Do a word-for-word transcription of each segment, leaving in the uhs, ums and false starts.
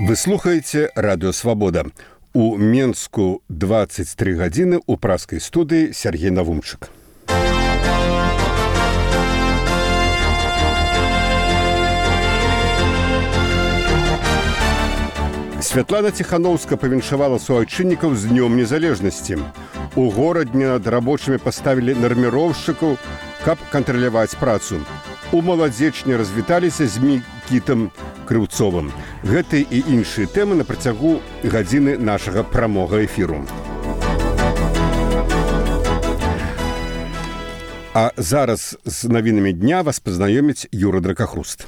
Вы слухаеце радыё Свабода. У Менску двадцать три гадзіны у пражскай студыі Сергей Навумчык. Святлана Ціхановская павіншавала суайчыннікаў з днём незалежнасці. У горадзе над рабочымі паставілі нарміроўшчыкаў, каб кантраляваць працу. У маладзечні развіталіся з Мікітам Крыўцовым. Гэты і іншыя тэмы на працягу гадзіны нашага прамога эфіру. А зараз з навінамі дня вас пазнаёміць Юра Дракахруст.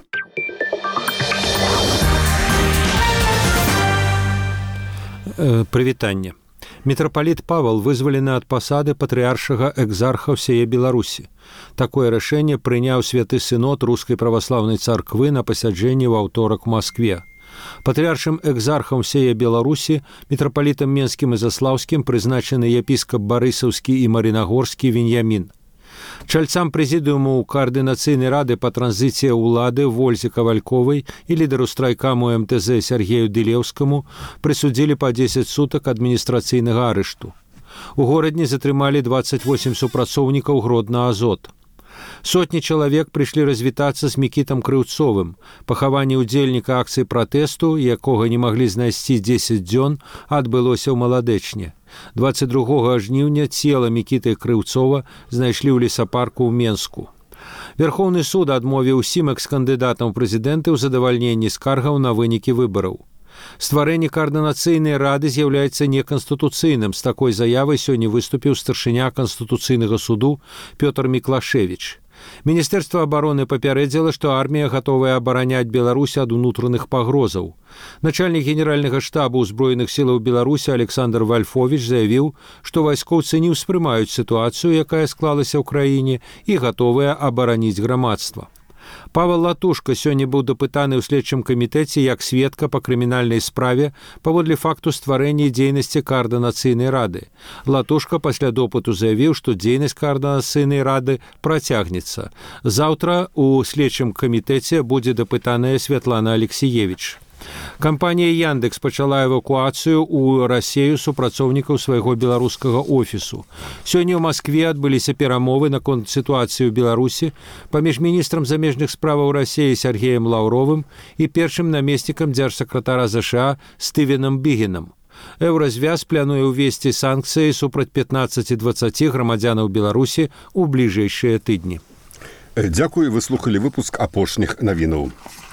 Прывітанне. Мітрапаліт Павал вызвалены ад пасады патрыаршага экзарха ўсяе Беларусі. Такое рашэнне прыняў святы сынод Рускай праваслаўнай царквы на пасяджэнні ў аўторак у Маскве. Патрыаршым экзархам ўсяе Беларусі, мітрапалітам Менскім і Заслаўскім прызначаны епіскап Барысаўскі і Марынагорскі Веньямін. Чальцам прэзідыуму Каардынацыйнай рады па транзіцыі ўлады Вользе Кавальковай і лідару страйкаму эм тэ зэ Сергею Дылеўскаму прысудзілі па дзесяць сутак адміністрацыйнага арышту. У горадні затрымалі дваццаць восем супрацоўнікаў Гродна Азот. Сотні чалавек прыйшлі развітацца з Мікітам Крыўцовым. Пахаванне ўдзельніка акцыі пратэсту, якога не маглі знайсці дзесяць дзён, адбылося ў Маладэчне. дваццаць другога жніўня цела Мікіты Крыўцова знайшлі ў лесапарку ў Менску. Верхоўны суд адмовіў усім экс-кандыдатам прэзідэнты ў задавальненні скаргаў на вынікі выбараў. Стварэнне Каардынацыйнай рады з'яўляецца неканстытуцыйным. З такой заявай сёння выступіў старшыня Канстытуцыйнага суду Пётр Міклашевіч. Міністэрства абароны папярэдзіла, што армія гатовая абараняць Беларусь ад унутраных пагрозаў. Начальнік генеральнага штабу ўзброеных сілаў Беларусі Александр Вальфовіч заявіў, што вайскоўцы не ўспрымаюць сітуацыю, якая склалася ў краіне, і гатовыя абараніць грамадства. Павел Латушка сёння быў дапытаны ў следчым камітэце як сведка па крымінальнай справе паводле факту стварэння дзейнасці Каардынацыйнай рады. Латушка пасля допыту заявіў, што дзейнасць Каардынацыйнай рады працягнецца. Заўтра у следчым камітэце будзе дапытаная Святлана Алексіевіч. Кампанія Яндекс пачала эвакуацыю ў Расею супрацоўнікаў свайго беларускага офісу. Сёння ў Маскве адбыліся перамовы наконт сітуацыі ў Беларусі паміж міністрам замежных справаў Расеі Сергеем Лаўровым і першым намеснікам дзяржсакратара ЗША Стывенам Бігенам. Еўразвяз плануе ўвесці санкцыі супраць пятнаццаці дваццаці грамадзянаў Беларусі ў бліжэйшыя тыдні. Дзякуй, вы слухалі выпуск апошніх навінаў.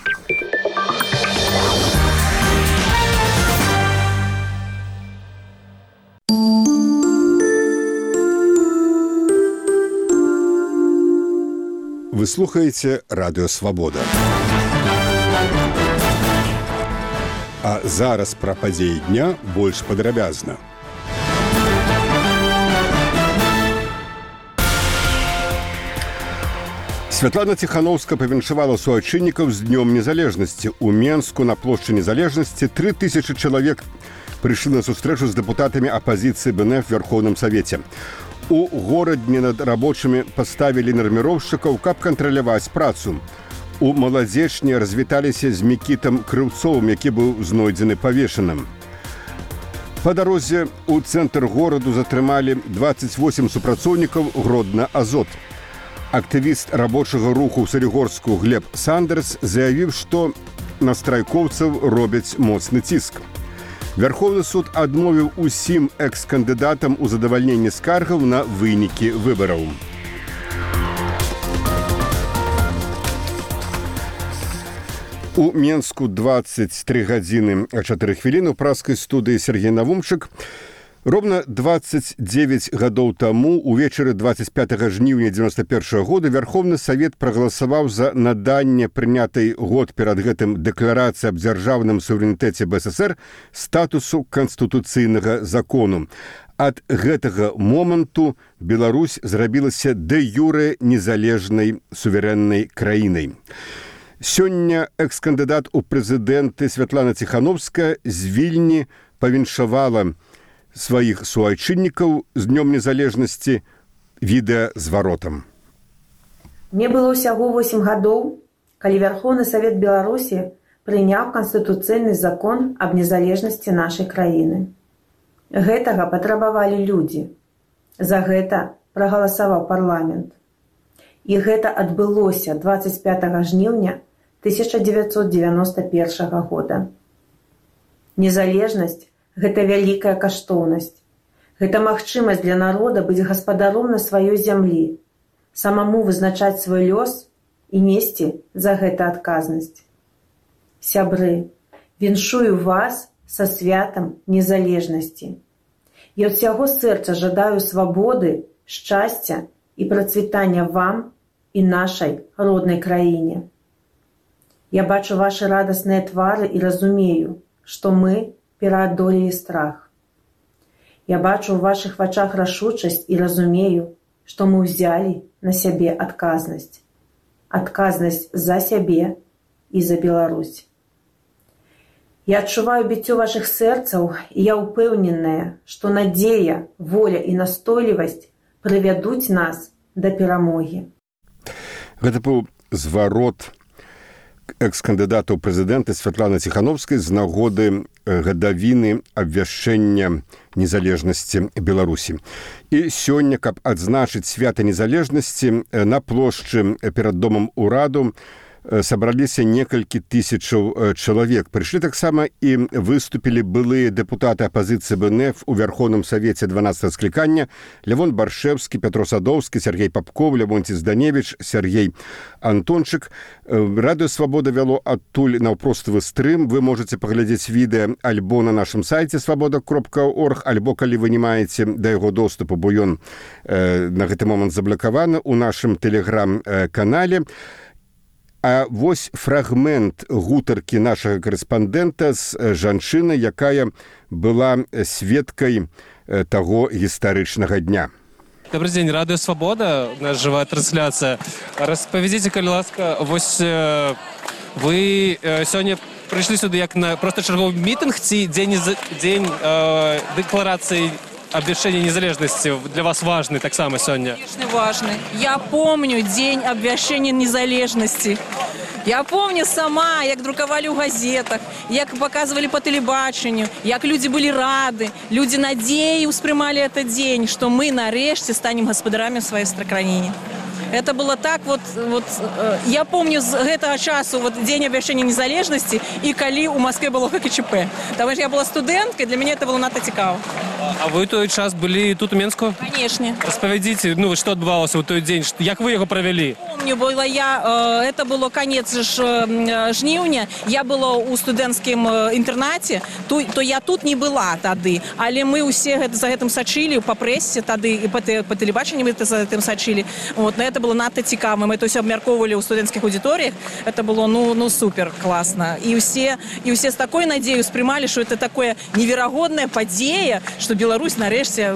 Вы слухаеце радыё Свабода. А зараз пра падзеі дня больш падрабязна. Святлана Ціхановская павіншавала суайчыннікаў з днём незалежнасці. У Менску на плошчы незалежнасці тры тысячы чалавек прыйшлі на сустрэчу з дэпутатамі апазіцыі бэ эн эф Верхоўным Савеце. У горадні над рабочымі паставілі нарміроўшчыкаў, каб кантраляваць працу. У маладзечні развіталіся з Мікітам Крыўцовым, які быў знойдзены павешаным. Па дарозе ў цэнтр гораду затрымалі дваццаць восем супрацоўнікаў Гродна Азот. Актывіст рабочага руху ў Салігорску Глеб Сандерс заявіў, што на страйкоўцаў робяць моцны ціск. Верховны суд адмовіў усім экс-кандыдатам у задавальненні скаргаў на вынікі выбараў. У Менску двадцать три гадзіны чатыры хвіліны у пражскай студыі Сергей Навумчык. Ровно двадцать девять гадоў таму, увечары двадцать пятага жніўня дзевяносто першага года, Верховны Савет прагаласаваў за наданне прынятай год перад гэтым дэкларацыі аб дзяржаўным суверэнітэце бэ эс эс эр статусу канстытуцыйнага закону. Ад гэтага моманту Беларусь зрабілася дэ-юрэ незалежнай суверэннай краінай. Сёння экс-кандыдат у прэзідэнты Святлана Ціхановская з Вільні павіншавала сваіх суайчыннікаў з днём незалежнасці відэазваротам. Мне было ўсяго восем гадоў, калі Верховны Савет Беларусі прыняў канстытуцыйны закон аб незалежнасці нашай краіны. Гэтага патрабавалі людзі. За гэта прагаласаваў парламент. І гэта адбылося дваццаць пятага жніўня тысяча дзевяцьсот дзевяноста першага года. Незалежнасць – гэта вялікая каштоўнасць. Гэта магчымасць для народа быць гаспадаром на сваёй зямлі, самому вызначаць свой лёс і несці за гэта адказнасць. Сябры, віншую вас са святам незалежнасці. Я ад усяго сэрца жадаю свабоды, шчасця і працвітання вам і нашай роднай краіне. Я бачу вашы радасныя твары і разумею, што мы пераадолелі страх. Я бачу ў вашых вачах рашучасць і разумею, што мы ўзялі на сябе адказнасць. Адказнасць за сябе і за Беларусь. Я адчуваю біццё вашых сэрцаў, і я ўпэўненая, што надзея, воля і настойлівасць прывядуць нас да перамогі. Гэта быў зварот экс-кандыдата ў прэзідэнты Святланы Ціхановскай з нагоды гадавіны абвяшчэння незалежнасці Беларусі. І сёння, каб адзначыць свята незалежнасці, на плошчы перад домам ураду сабраліся некалькі тысячаў чалавек. Прыйшлі таксама і выступілі былыя дэпутаты апазіцыі БНФ у Вярхоўным Савеце дванаццатага склікання Лявон Баршэўскі, Пятро Садоўскі, Сергей Папков, Лявонці Зданевіч, Сергей Антончык. Радыё Свабода вяло адтуль наўпроставы стрым. Вы можаце паглядзець відэа альбо на нашым сайце свабода кропка орг, альбо калі вы не маеце да яго доступу, бо ён э, на гэты момант заблакаваны ў нашым тэлеграм-канале. А вось фрагмент гутаркі нашага карэспандэнта з жанчынай, якая была сведкай таго гістарычнага дня. Добрый день, Радио Свобода, наша живая трансляция. Распавядзіце, калі ласка, вось вы сёння прыйшлі сюды як на просто чарговы мітынг ці дзень, дзень э, дэкларацыі обвяшчэння незалежнасці для вас важны таксама сёння? Конечно, важный. Я помню день обвяшчэння незалежнасці. Я помню сама, як друкавалі ў газетах, як показывали по телебаченню, як люди были рады, люди надеи успрымали этот день, что мы нарэшце станем гаспадарамі в своей краіне. Это было так вот, вот э, я помню с гэтага часу вот день обвяшчэння незалежнасці і калі у Москве было ХКЧП. Потому что я была студэнткай, для меня это было надта цікава. А вы той час былі тут у Менску? Конечно. Распавядзіце, ну што адбывалася ў той дзень, як вы яго правялі? Помню, было я, э, это было конец ж, э, жніўня, я была у студэнцкім э, інтэрнаце, то, то я тут не была тады, але мы ўсе гэта, за гэтым сачылі па прэсе тады і па, па тэлебачанні мы за гэтым сачылі. Вот, на это было надта цікава, мы это ўсё абмяркоўвалі ў студэнцкіх аўдыторыях, это было ну, ну супер класна. І ўсе, і ўсе з такой надзею спрымалі, што это такое неверагодная падзея, што Беларусь нарэшце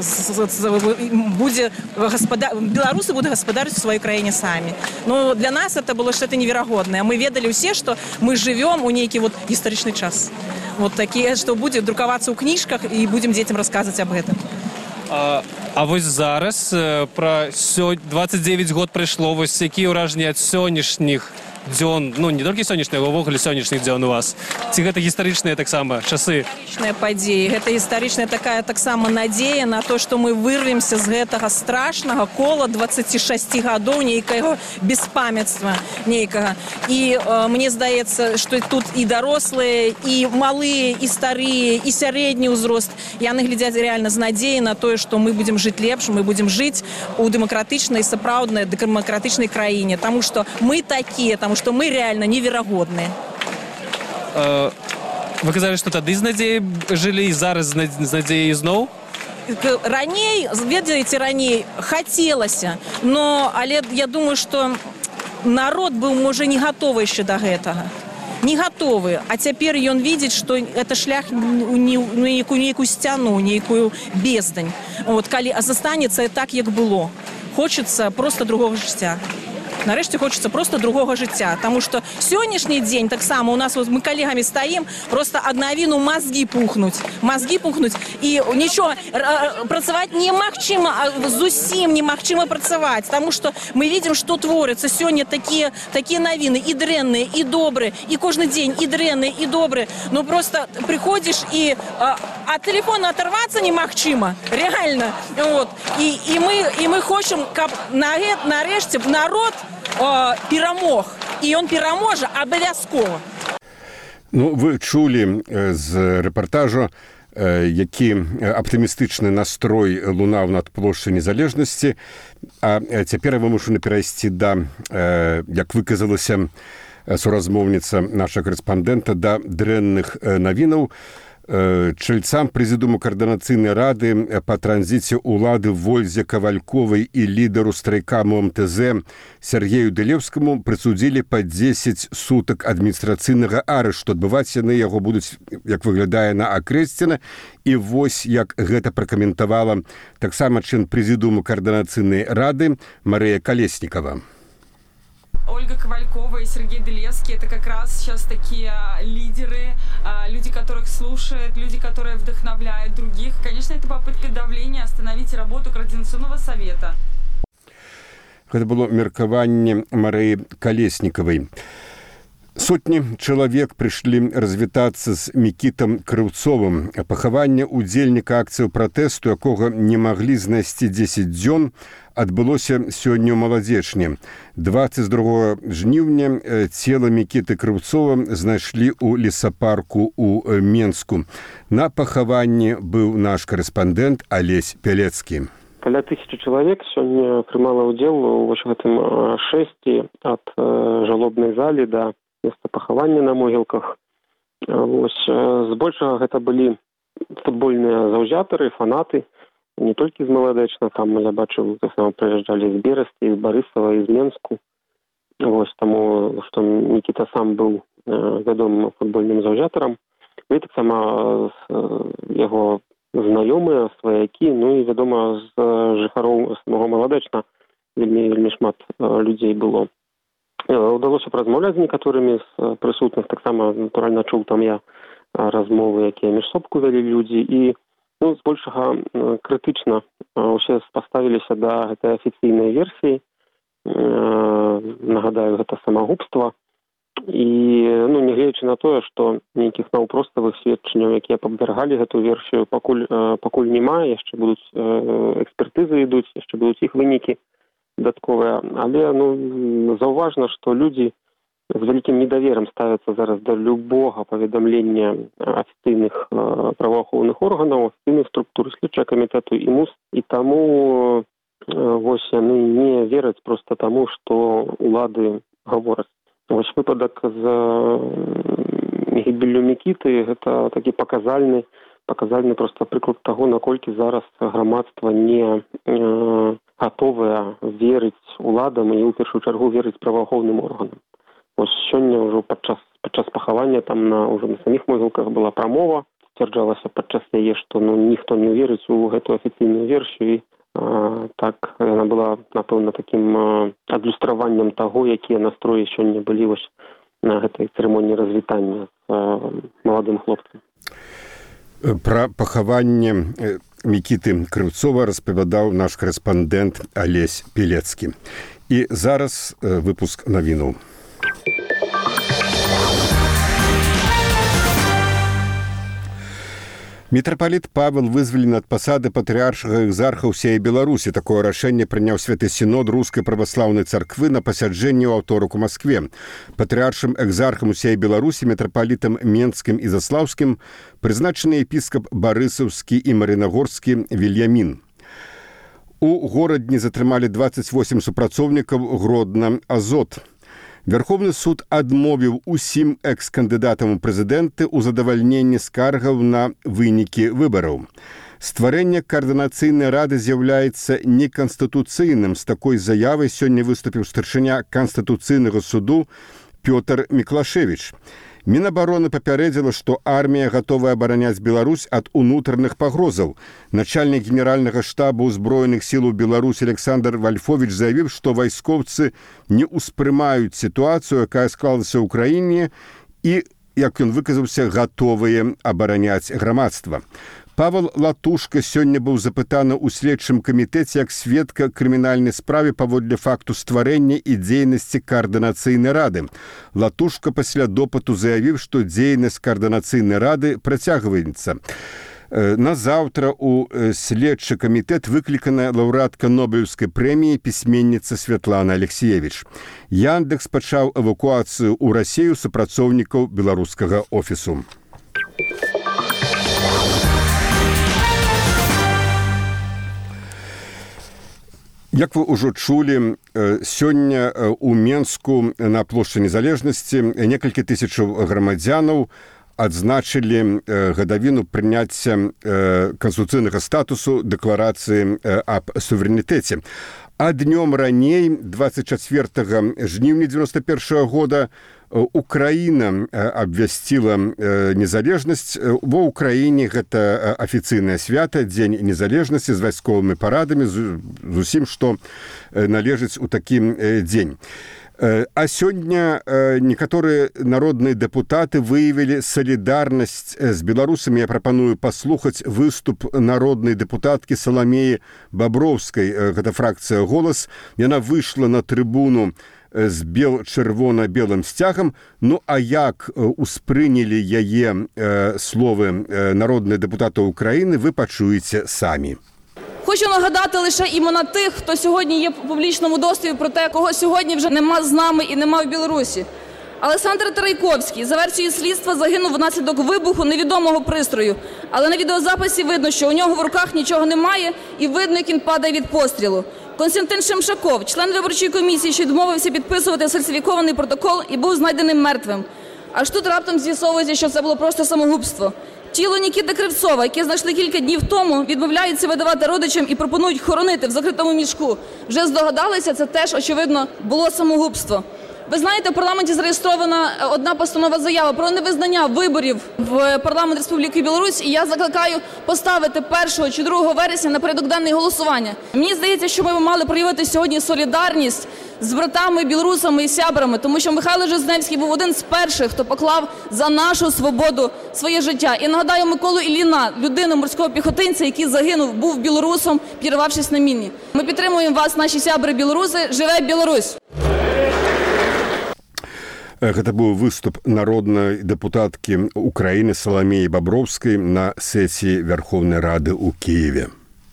будзе гаспадар... беларусы будуць гаспадарыць у сваёй краіне самі. Ну, для нас это было что-то неверагоднае. Мы ведалі ўсе, што мы живем у нейкі вот гістарычны час. Вот такие, што будзе друкавацца ў кніжках і будзем дзецям расказваць об гэтым. А, а вось зараз пра двадцать девять год прайшло, вось якія ўражанні ад сённяшніх дзён, ну не толькі сённяшніх, а ўвогуле сённяшніх дзён у вас. Ці гэта гістарычныя таксама часы? Гістарычныя падзеі. Гэта гістарычная такая таксама надзея на то, што мы вырвемся з гэтага страшнага кола двадцати шасти гадоў нейкага беспамятства нейкага. І э, мне здаецца, што тут і дарослыя, і малыя, і старыя, і сярэдні ўзрост. Яны глядзяць реально з надзеяй на тое, што мы будзем жыць лепш, мы будзем жыць у дэмакратычнай, сапраўднай дэмакратычнай краіне. Таму што мы такія, таму што мы реально неверагодныя. Uh, вы казалі, што тады з надзеяй жылі і зараз з надзеяй зноў? Раней, ведаеце, раней хацелася, но але я думаю, што народ быў, можа, не гатовы яшчэ да гэтага. Не гатовы, а цяпер ён видіць, што это шлях у нейкую, нейкую сцяну, нейкую бездань. Вот, калі застанецца так, як было. Хочется просто другого жыцця. нарэшце хочется просто другого жыцця, тому что сённяшні дзень таксама у нас вот мы коллегами стоим, просто ад навіну мозги пухнуть, мозги пухнуть і нічого працаваць немагчыма, зусім немагчыма працаваць, тому что мы видим, что творится сёння такие такие навіны і дрэнныя, і добрые, і кожны дзень і дрэнныя, і добрые. Ну просто приходишь и от телефона оторваться немагчыма, реально. Вот. И, и мы и мы хочам, каб на нарэшце народ э, перамог, і ён пераможа абавязкова. Ну, вы чулі з рэпартажу, які аптымістычны настрой лунаў над плошчай незалежнасці, а цяпер я вымушаны перайсці да, як выказалася суразмоўніца наша корэспандэнта, да дрэнных навінаў. Чальцам прэзідыуму каардынацыйнай рады па транзіце ўлады Вользе Кавальковай і лідару страйка МОМТЗ Сергею Дылеўскаму прысудзілі па дзесяць сутак адміністрацыйнага арышту. Адбываць яны яго будуць, як выглядае, на Акрэсціна. І вось як гэта пракаментавала таксама член прэзідыуму каардынацыйнай рады Марыя Калеснікава. Ольга Ковалькова и Сергей Дылевский — это как раз сейчас такие лидеры, люди, которых слушают, люди, которые вдохновляют других. Конечно, это попытка давления остановить работу Координационного совета. Это было меркаванне Марии Колесниковой. Сотні чалавек прыйшлі развітацца з Мікітам Крыўцовым. Пахаванне ўдзельніка акцыі пратэсту, якога не маглі знайсці дзесяць дзён, адбылося сёння ў Маладзечні. дваццаць другога жніўня цела Мікіты Крыўцова знайшлі ў лесапарку ў Менску. На пахаванні быў наш корэспандэнт Алесь Пялецкі. Каля тысячи чалавек сёння прымала ўдзел у гэтым шэсці ад жалобнай залі да места пахавання на могілках. Вось, збольшага гэта былі футбольныя заўзятары, фанаты, не толькі з Маладэчна, там я бачыў, таксама прыязджалі з Берасці, з Барысава, з Менску. Вось, таму, што Мікіта сам быў вядомым футбольным заўзятарам. І таксама яго знаёмыя, сваякі, ну і, вядома, з жыхароў самого Маладэчна вельмі, вельмі шмат людзей было. Удалося паразмаўляць з некаторымі з прысутных, таксама, натуральна, чуў там я размовы, якія між сабку вялі людзі, і, ну, збольшага крытычна ўсе паставіліся да гэтай афіцыйнай версіі. Нагадаю, гэта самагубства. І, ну, нягледзячы на тое, што нейкіх наўпроставых сведчанняў, якія падвяргалі гэту версію, пакуль, пакуль няма, яшчэ будуць экспертызы ідуць, яшчэ будуць іх вынікі дадатковыя. Але, ну, заўважна, што людзі з вялікім недаверам ставяцца зараз да любога паведамлення афіцыйных праваахоўных органаў, афіцыйных структур, следчага камітэту і МУС. І таму вось яны не вераць проста таму, што улады гавораць. Вось выпадак з гібеллю Мікіты — гэта такі паказальны, паказальны проста прыклад таго, наколькі зараз грамадства не э, гатовае верыць уладам і, ў першую чаргу, верыць праваахоўным органам. Вось сёння ўжо падчас, падчас пахавання там на, ўжо на саміх могілках была прамова, сцвярджалася падчас яе, што, ну, ніхто не верыць у гэтую афіцыйную версію. А, так, яна была, напэўна, такім а, адлюстраваннем таго, якія настроі сёння былі вось на гэтай цырымоніі развітання з а, маладым хлопцам. Пра пахаванне Мікіты Крыўцова распавядаў наш корэспандэнт Алесь Пялецкі. І зараз выпуск навінаў. Мітрапаліт Павел вызвалены ад пасады патрыаршага экзарха ўсей Беларусі. Такое рашэнне прыняў святы сінод Рускай праваслаўнай царквы на пасяджэнні ў аўторак у Маскве. Патрыаршым экзархам усей Беларусі, мітрапалітам Менскім і Заслаўскім прызначаны епіскап Барысаўскі і Марынагорскі Вільямін. У горадні затрымалі дваццаць восем супрацоўнікаў Гродна Азот. Верховны суд адмовіў усім экс-кандыдатам у прэзідэнты ў задавальненні скаргаў на вынікі выбараў. Стварэнне каардынацыйнай рады з'яўляецца неканстытуцыйным. З такой заявай сёння выступіў старшыня Канстытуцыйнага суду Пётр Міклашевіч. Мінабароны папярэдзіла, што армія гатовая абараняць Беларусь ад унутраных пагрозаў. Начальнік генеральнага штабу ўзброеных сілаў Беларусі Александр Вальфовіч заявіў, што вайскоўцы не ўспрымаюць сітуацыю, якая склалася ў краіне, і, як ён выказаўся, гатовыя абараняць грамадства. Павел Латушка сёння быў запытаны ў следчым камітэце як сведка крымінальнай справе паводле факту стварэння і дзейнасці каардынацыйнай рады. Латушка пасля допыту заявіў, што дзейнасць каардынацыйнай рады працягваецца. Назаўтра у следчы камітэт выклікана лаўрэатка Нобелеўскай прэміі пісьменніца Святлана Алексеевич. Яндекс пачаў эвакуацыю ў Расію супрацоўнікаў беларускага офісу. Як вы ўжо чулі, сёння ў Менску на плошчы Незалежнасці некалькі тысячаў грамадзянаў адзначылі гадавіну прыняцця канстытуцыйнага статусу дэкларацыі аб суверэнітэце. А днём раней, двадцать чацвёртага жніўня дзевяносто першага года, Украіна абвясціла незалежнасць. Ва ўкраіне гэта афіцыйнае свята, дзень незалежнасці з вайсковымі парадамі, з усім, што належыць у такі дзень. А сёння некаторыя народныя дэпутаты выявілі салідарнасць з беларусамі. Я прапаную паслухаць выступ народнай дэпутаткі Саламеі Баброўскай. Гэта фракцыя «Голас». Яна выйшла на трыбуну з бел-чырвона-белым сцягам. Ну, а як успрынялі яе словы народныя дэпутаты Украіны, ви пачуеце самі. Хочу нагадати лише імена тих, хто сьогодні є в публічному доступі про те, кого сьогодні вже нема з нами і нема в Білорусі. Олександр Трайковський, за версією слідства, загинув внаслідок вибуху невідомого пристрою. Але на відеозаписі видно, що у нього в руках нічого немає і видно, як він падає від пострілу. Константин Шемшаков, член виборчої комісії, що відмовився підписувати сфальсифікований протокол і був знайдений мертвим. Аж тут раптом з'ясовується, що це було просто самогубство. Тіло Нікіти Кривцова, яке знайшли кілька днів тому, відмовляються видавати родичам і пропонують хоронити в закритому мішку. Вже здогадалися, це теж, очевидно, було самогубство. Ви знаєте, в парламенті зареєстрована одна постанова заява про невизнання виборів в парламент Республіки Білорусь, і я закликаю поставити першого чи другого вересня на порядок денний голосування. Мені здається, що ми мали проявити сьогодні солідарність з братами, білорусами і сябрами, тому що Михайло Жизневський був один з перших, хто поклав за нашу свободу своє життя. І нагадаю Миколу Ілліна, людину морського піхотинця, який загинув, був білорусом, підірвавшись на міні. Ми підтримуємо вас, наші сябри білоруси. Живе Білорусь! Гэта быў выступ народнай дэпутаткі Украіны Саламеі Баброўскай на сесіі Верховнай Рады ў Кіеве.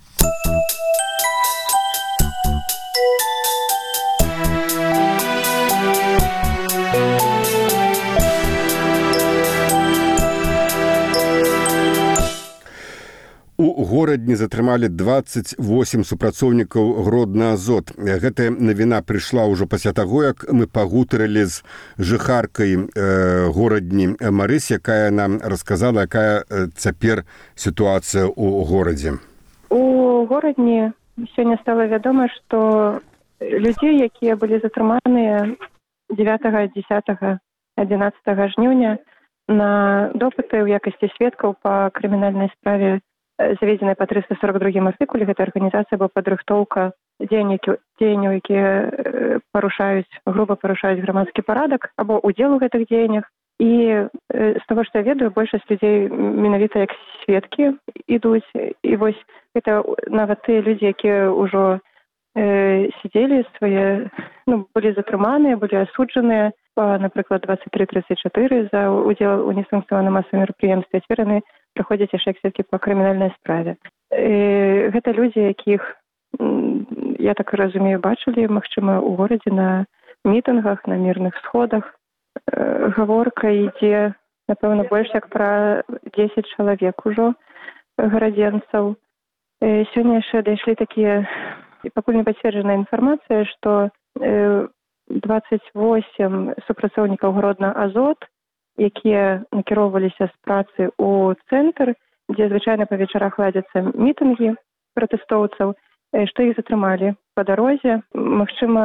У горадні затрымалі двадцать восемь супрацоўнікаў Гродна Азот. Гэтая навіна прыйшла ўжо пасля таго, як мы пагутарылі з жыхаркай э, горадні Марысь, якая нам расказала, якая цяпер сітуацыя ў горадзе. У горадні сёння стала вядома, што людзей, якія былі затрыманыя дзевятага, дзесятага, адзінаццатага жніўня на допыты ў якасці сведкаў па крымінальнай справе, заведзеная па трыста сорок другім артыкуле, гэта арганізацыя была падрыхтоўка дзеянняў, якія парушаюць, груба парушаюць грамадскі парадак або удзел у гэтых дзеяннях. І з таго, што я ведаю, большасць людзей менавіта як сведкі ідуць. І вось гэта нават тыя людзі, якія ўжо э, сидзелі свае, ну, былі затрыманыя, былі асуджаныя па, напрыклад, двадцать три тридцать четыре за удзел у несанкцыянаваным масавым мерапрыемстве. Цяпер яны прыходзяць яшчэ як сведкі па крымінальнай справе. І гэта людзі, якіх, я так разумею, бачылі, магчыма, у горадзе на мітынгах, на мірных сходах. Гаворка ідзе, напэўна, больш як пра дзесяць чалавек ужо гарадзенцаў. Сёння яшчэ дайшлі такія, пакуль не пацверджаная інфармацыя, што двадцать восемь супрацоўнікаў Гродна Азот, якія накіроўваліся з працы ў цэнтр, дзе звычайна па вечарах ладзяцца мітынгі пратэстоўцаў, што іх затрымалі па дарозе. Магчыма,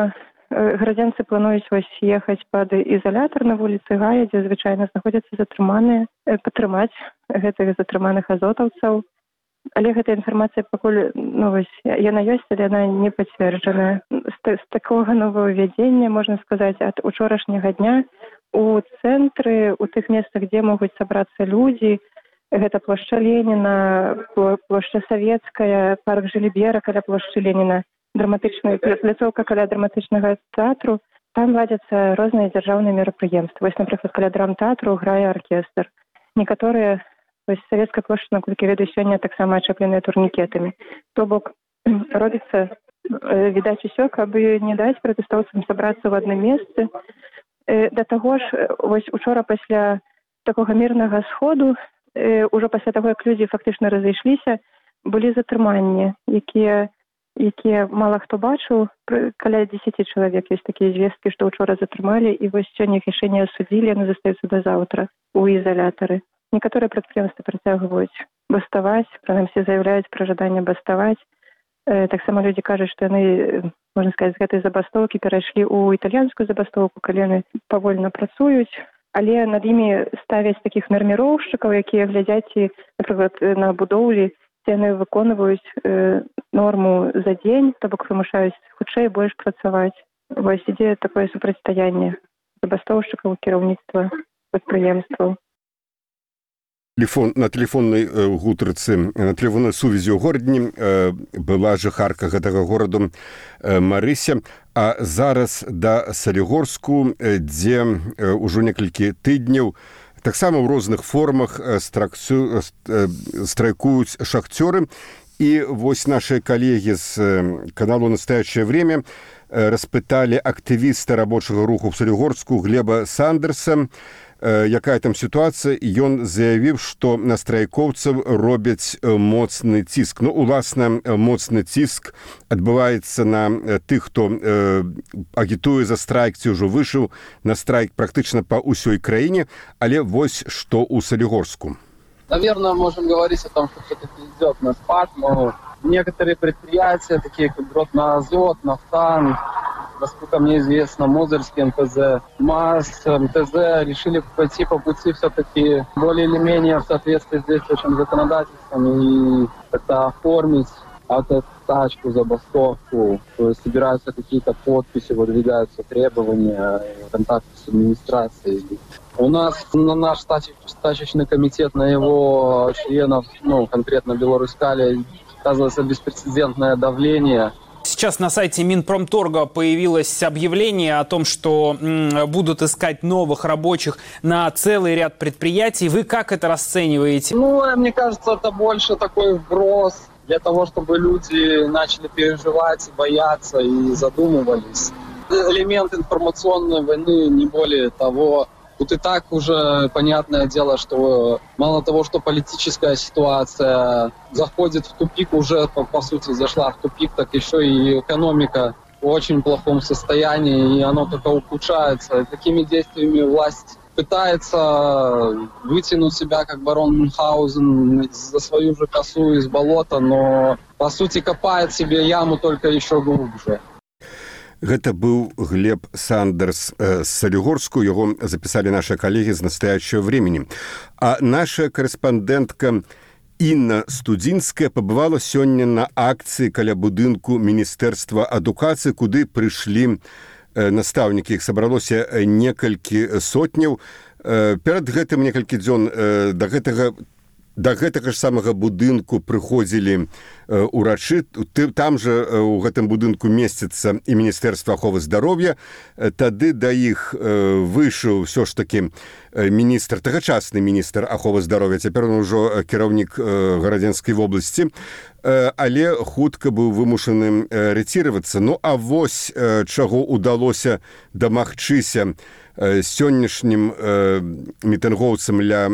грамадзянцы плануюць вось ехаць пад ізалятар на вуліцы Гая, дзе звычайна знаходзяцца затрыманыя, падтрымаць гэтых затрыманых азотаўцаў. Але гэта інфармацыя пакуль, ну вось, яна ёсць, але яна не пацверджаная. З, з такога новаўвядзення, можна сказаць, ад учорашняга дня у цэнтры, у тых месцах, дзе могуць сабрацца людзі, гэта плошча Леніна, плошча Савецкая, парк Жылібера каля плошчы Леніна, драматычная пляцоўка каля драматычнага тэатру, там ладзяцца розныя дзяржаўныя мерапрыемствы. Вось, напрыклад, каля драмтэатру грае аркестр. Некаторыя вось Савецкая плошча, наколькі ведаю, сёння таксама ачэпленыя турнікетамі. То бок робіцца, відаць, усё, каб не даць пратэстоўцам сабрацца ў адным месцы. Да таго ж, вось учора пасля такога мірнага сходу, ужо пасля таго, як людзі фактычна разышліся, былі затрыманні, якія, якія мала хто бачыў. Каля дзесяці чалавек ёсць такія звесткі, што ўчора затрымалі, і вось сёння іх яшчэ не асудзілі, яны застаюцца да заўтра у ізалятары. Некаторыя прадпрыемствы працягваюць баставаць, прынамсі заяўляюць пра жаданне баставаць. Э, таксама людзі кажуць, што яны, можна сказаць, з гэтай забастоўкі перайшлі ў італьянскую забастоўку, калі яны павольна працуюць, але над імі ставяць такіх нарміроўшчыкаў, якія глядзяць, і, напрыклад, на будоўлі, ці яны выконваюць э, норму за дзень, то бок вымушаюць хутчэй больш працаваць. Вось ідзе такое супрацьстаянне забастоўшчыкаў, кіраўніцтва прадпрыемстваў. Телефон, на тэлефоннай э, гутарцы, на тэлефоннай сувязі ў горадні э, была жыхарка гэтага гораду э, Марыся, а зараз да Салігорску, э, дзе э, ўжо некалькі тыдняў таксама ў розных формах э, стракцю, э, страйкуюць шахцёры. І вось нашыя калегі з э, каналу «Настоящее время» э, распыталі актывіста рабочага руху ў Салігорску Глеба Сандерса, якая там сітуацыя, і ён заявіў, што на страйкоўцаў робяць моцны ціск. Ну, уласна, моцны ціск адбываецца на тых, хто э, агітуе за страйк, ці ўжо выйшаў на страйк практычна па ўсёй краіне, але вось што ў Салігорску. Наверное, можем говорить о том, что все-таки идет на спад, но некоторые предприятия, такие как Гродно-Азот, Нафтан, насколько мне известно, Мозырский эн тэ зэ, МАЗ, эн тэ зэ решили пойти по пути все-таки более или менее в соответствии с действующим законодательством и как-то оформить автотачку, забастовку. То есть собираются какие-то подписи, выдвигаются требования, контакты с администрацией. У нас на наш стачечный комитет, на его членов, ну, конкретно Беларуськали, оказывается беспрецедентное давление. Сейчас на сайте Минпромторга появилось объявление о том, что м, будут искать новых рабочих на целый ряд предприятий. Вы как это расцениваете? Ну, мне кажется, это больше такой вброс для того, чтобы люди начали переживать, бояться и задумывались. Элемент информационной войны, не более того. Тут и так уже понятное дело, что мало того, что политическая ситуация заходит в тупик, уже по, по сути зашла в тупик, так еще и экономика в очень плохом состоянии, и оно только ухудшается. И такими действиями власть пытается вытянуть себя, как барон Мюнхгаузен, за свою же косу из болота, но по сути копает себе яму только еще глубже. Гэта быў Глеб Сандерс з Салігорску, яго запісалі нашы калегі з «Настоящего времени». А наша карэспандэнтка Інна Студзінская пабывала сёння на акцыі каля будынку Міністэрства адукацыі, куды прыйшлі настаўнікі. Іх сабралося некалькі сотняў. Перад гэтым некалькі дзён да гэтага Да гэтага ж самага будынку прыходзілі урачы. Там жа у гэтым будынку месціцца і Міністэрства аховы здароўя. Тады да іх выйшаў ўсё ж такі міністр, тагачасны міністр аховы здароўя, цяпер он ужо кіраўнік Гарадзенскай вобласці, але хутка быў вымушаны рэціравацца. Ну а вось чаго ўдалося дамагчыся сённяшнім мітынгоўцам ля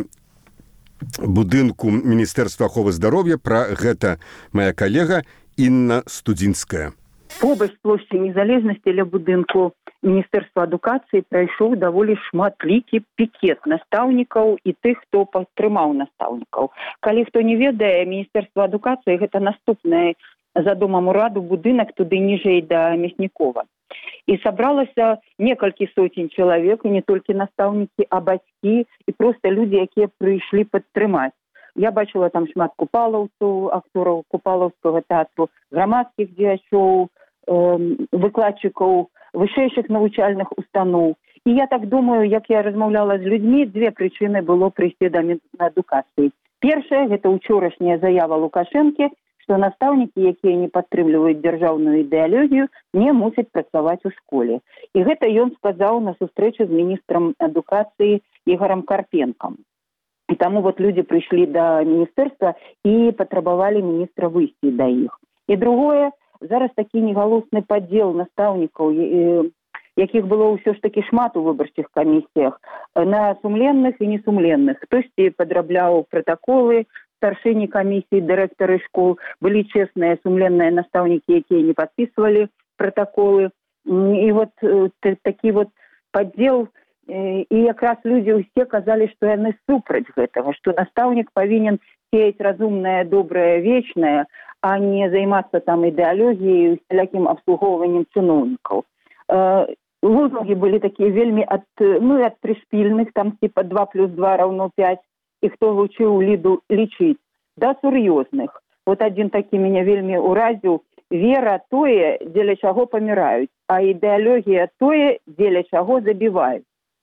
будынку Міністэрства аховы здароўя. Пра гэта моя калега Інна Студзінская. Побач плошчы Незалежнасці ля будынку Міністэрства адукацыі прайшоў даволі шматлікі пікет настаўнікаў і тых, хто падтрымаў настаўнікаў. Калі хто не ведае, Міністэрства адукацыі гэта наступнае за домам ураду будынак туды ніжэй да Мяснікова. І сабралася некалькі сотень чалавек, і не толькі настаўнікі, а бацькі, і проста людзі, якія прыйшлі падтрымаць. Я бачыла там шмат купалаўцаў, актораў купалаўскага тэатру, грамадскіх дзеячоў, выкладчыкаў вышэйшых навучальных устаноў. І я так думаю, як я размаўляла з людзьмі, дзве прычыны было прыйсці да медадукацыі. Першая – гэта учорашняя заява Лукашэнкі, што настаўнікі, якія не падтрымліваюць дзяржаўную ідэалогію, не мусяць працаваць у школе. І гэта ён сказаў на сустрэчы з міністрам адукацыі Ігорам Карпенкам. І таму вот людзі прыйшлі да міністэрства і патрабавалі міністра выйсці да іх. І другое, зараз такі негалосны падзел настаўнікаў, якіх было ўсё ж такі шмат у выбарчых камісіях, на сумленных і несумленных. Хтосьці падрабляў пратаколы, старшыні камісій, дырэктары школ, былі чесныя, сумленныя настаўнікі, якія не падпісвалі пратаколы. І вот такі вот падзел, і якраз людзі ўсе казалі, што яны супраць гэтага, што настаўнік павінен сеяць разумнае, добрае, вечнае, а не займацца там ідэалогіяй, усялякім абслугоўваннем чыноўнікаў. Лозунги были такие вельми от, ну, от пришпильных, там типа два плюс два равно пять, и кто учил Лиду лечить, до серьезных. Вот один таки меня вельми уразил. Вера тое, дзеля чаго помирают, а идеология тое, дзеля чаго забивают.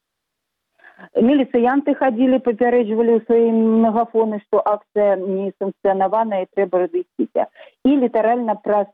Милициянты ходили, попередживали у свои мегафоны, что акция не санкционованная и треба разыскіць. И литерально про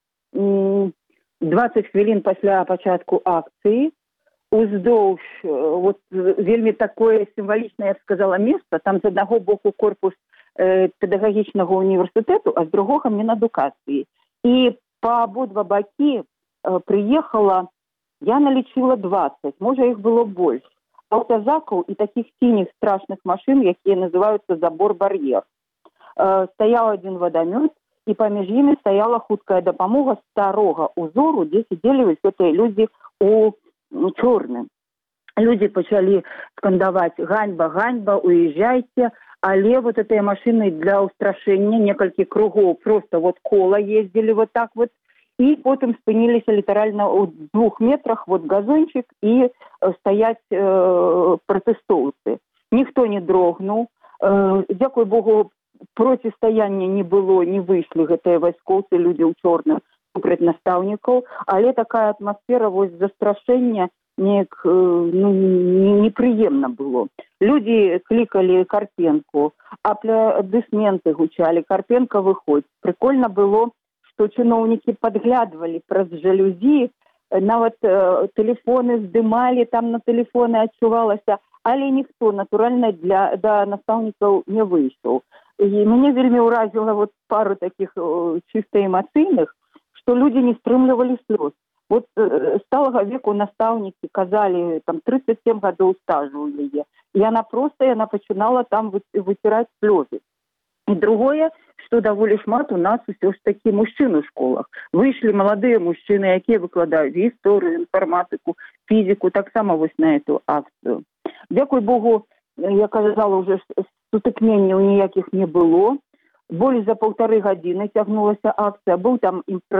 двадцать хвілін пасля пачатку акцыі уздоўж вот вельмі такое сімвалічнае, я б сказала, месца, там з аднаго боку корпус э, педагагічнага універсітэту, а з другога Мінадукацыі. І па абодва бакі э, прыехала, я налічыла двадцать, можа іх было больш, аўтазакаў і такіх сініх страшных машын, якія называюцца забор-бар'ер. Э, стаяў адзін вадамёт, і паміж імі стаяла хуткая дапамога старога узору, дзе сидзелі вось гэтыя людзі у чорным. Людзі пачалі скандаваць «Ганьба, ганьба, уезжайте», але вот этой машиной для устрашэння некалькі кругоў просто вот кола ездили вот так вот, і потым спыніліся літаральна у двух метрах вот газончик і стаяць э, пратэстоўцы. Ніхто не дрогнуў. Э, дзякуй Богу, процістаяння не было, не выйшлі гэтыя вайскоўцы, людзі ў чорным супраць настаўнікаў, але такая атмасфера вось застрашэння неяк ну, непрыемна было. Людзі клікалі Карпенку, апладысменты гучалі, Карпенка выходзь. Прыкольна было, што чыноўнікі падглядвалі праз жалюзі, нават э, тэлефоны здымалі, там на тэлефоны адчувалася, але ніхто, натуральна, для, да настаўнікаў не выйшаў. І мяне вельмі ўразіла вот пару таких э, чисто эмоцыйных, што людзі не стрымлівалі слёз. Вот э, сталага веку настаўнікі казалі, там тридцать семь гадоў стажу у яе. І яна проста, яна пачынала там выціраць слёзы. І другое, што даволі шмат у нас усё ж такі мужчын у школах. Выйшлі маладыя мужчыны, якія выкладаюць гісторыю, інфарматыку, фізіку, таксама вось на эту акцыю. Дзякуй Богу, я казала, уже сутыкненняў ніякіх не было. Болей за полторы гадзіны цягнулася акцыя. Быў там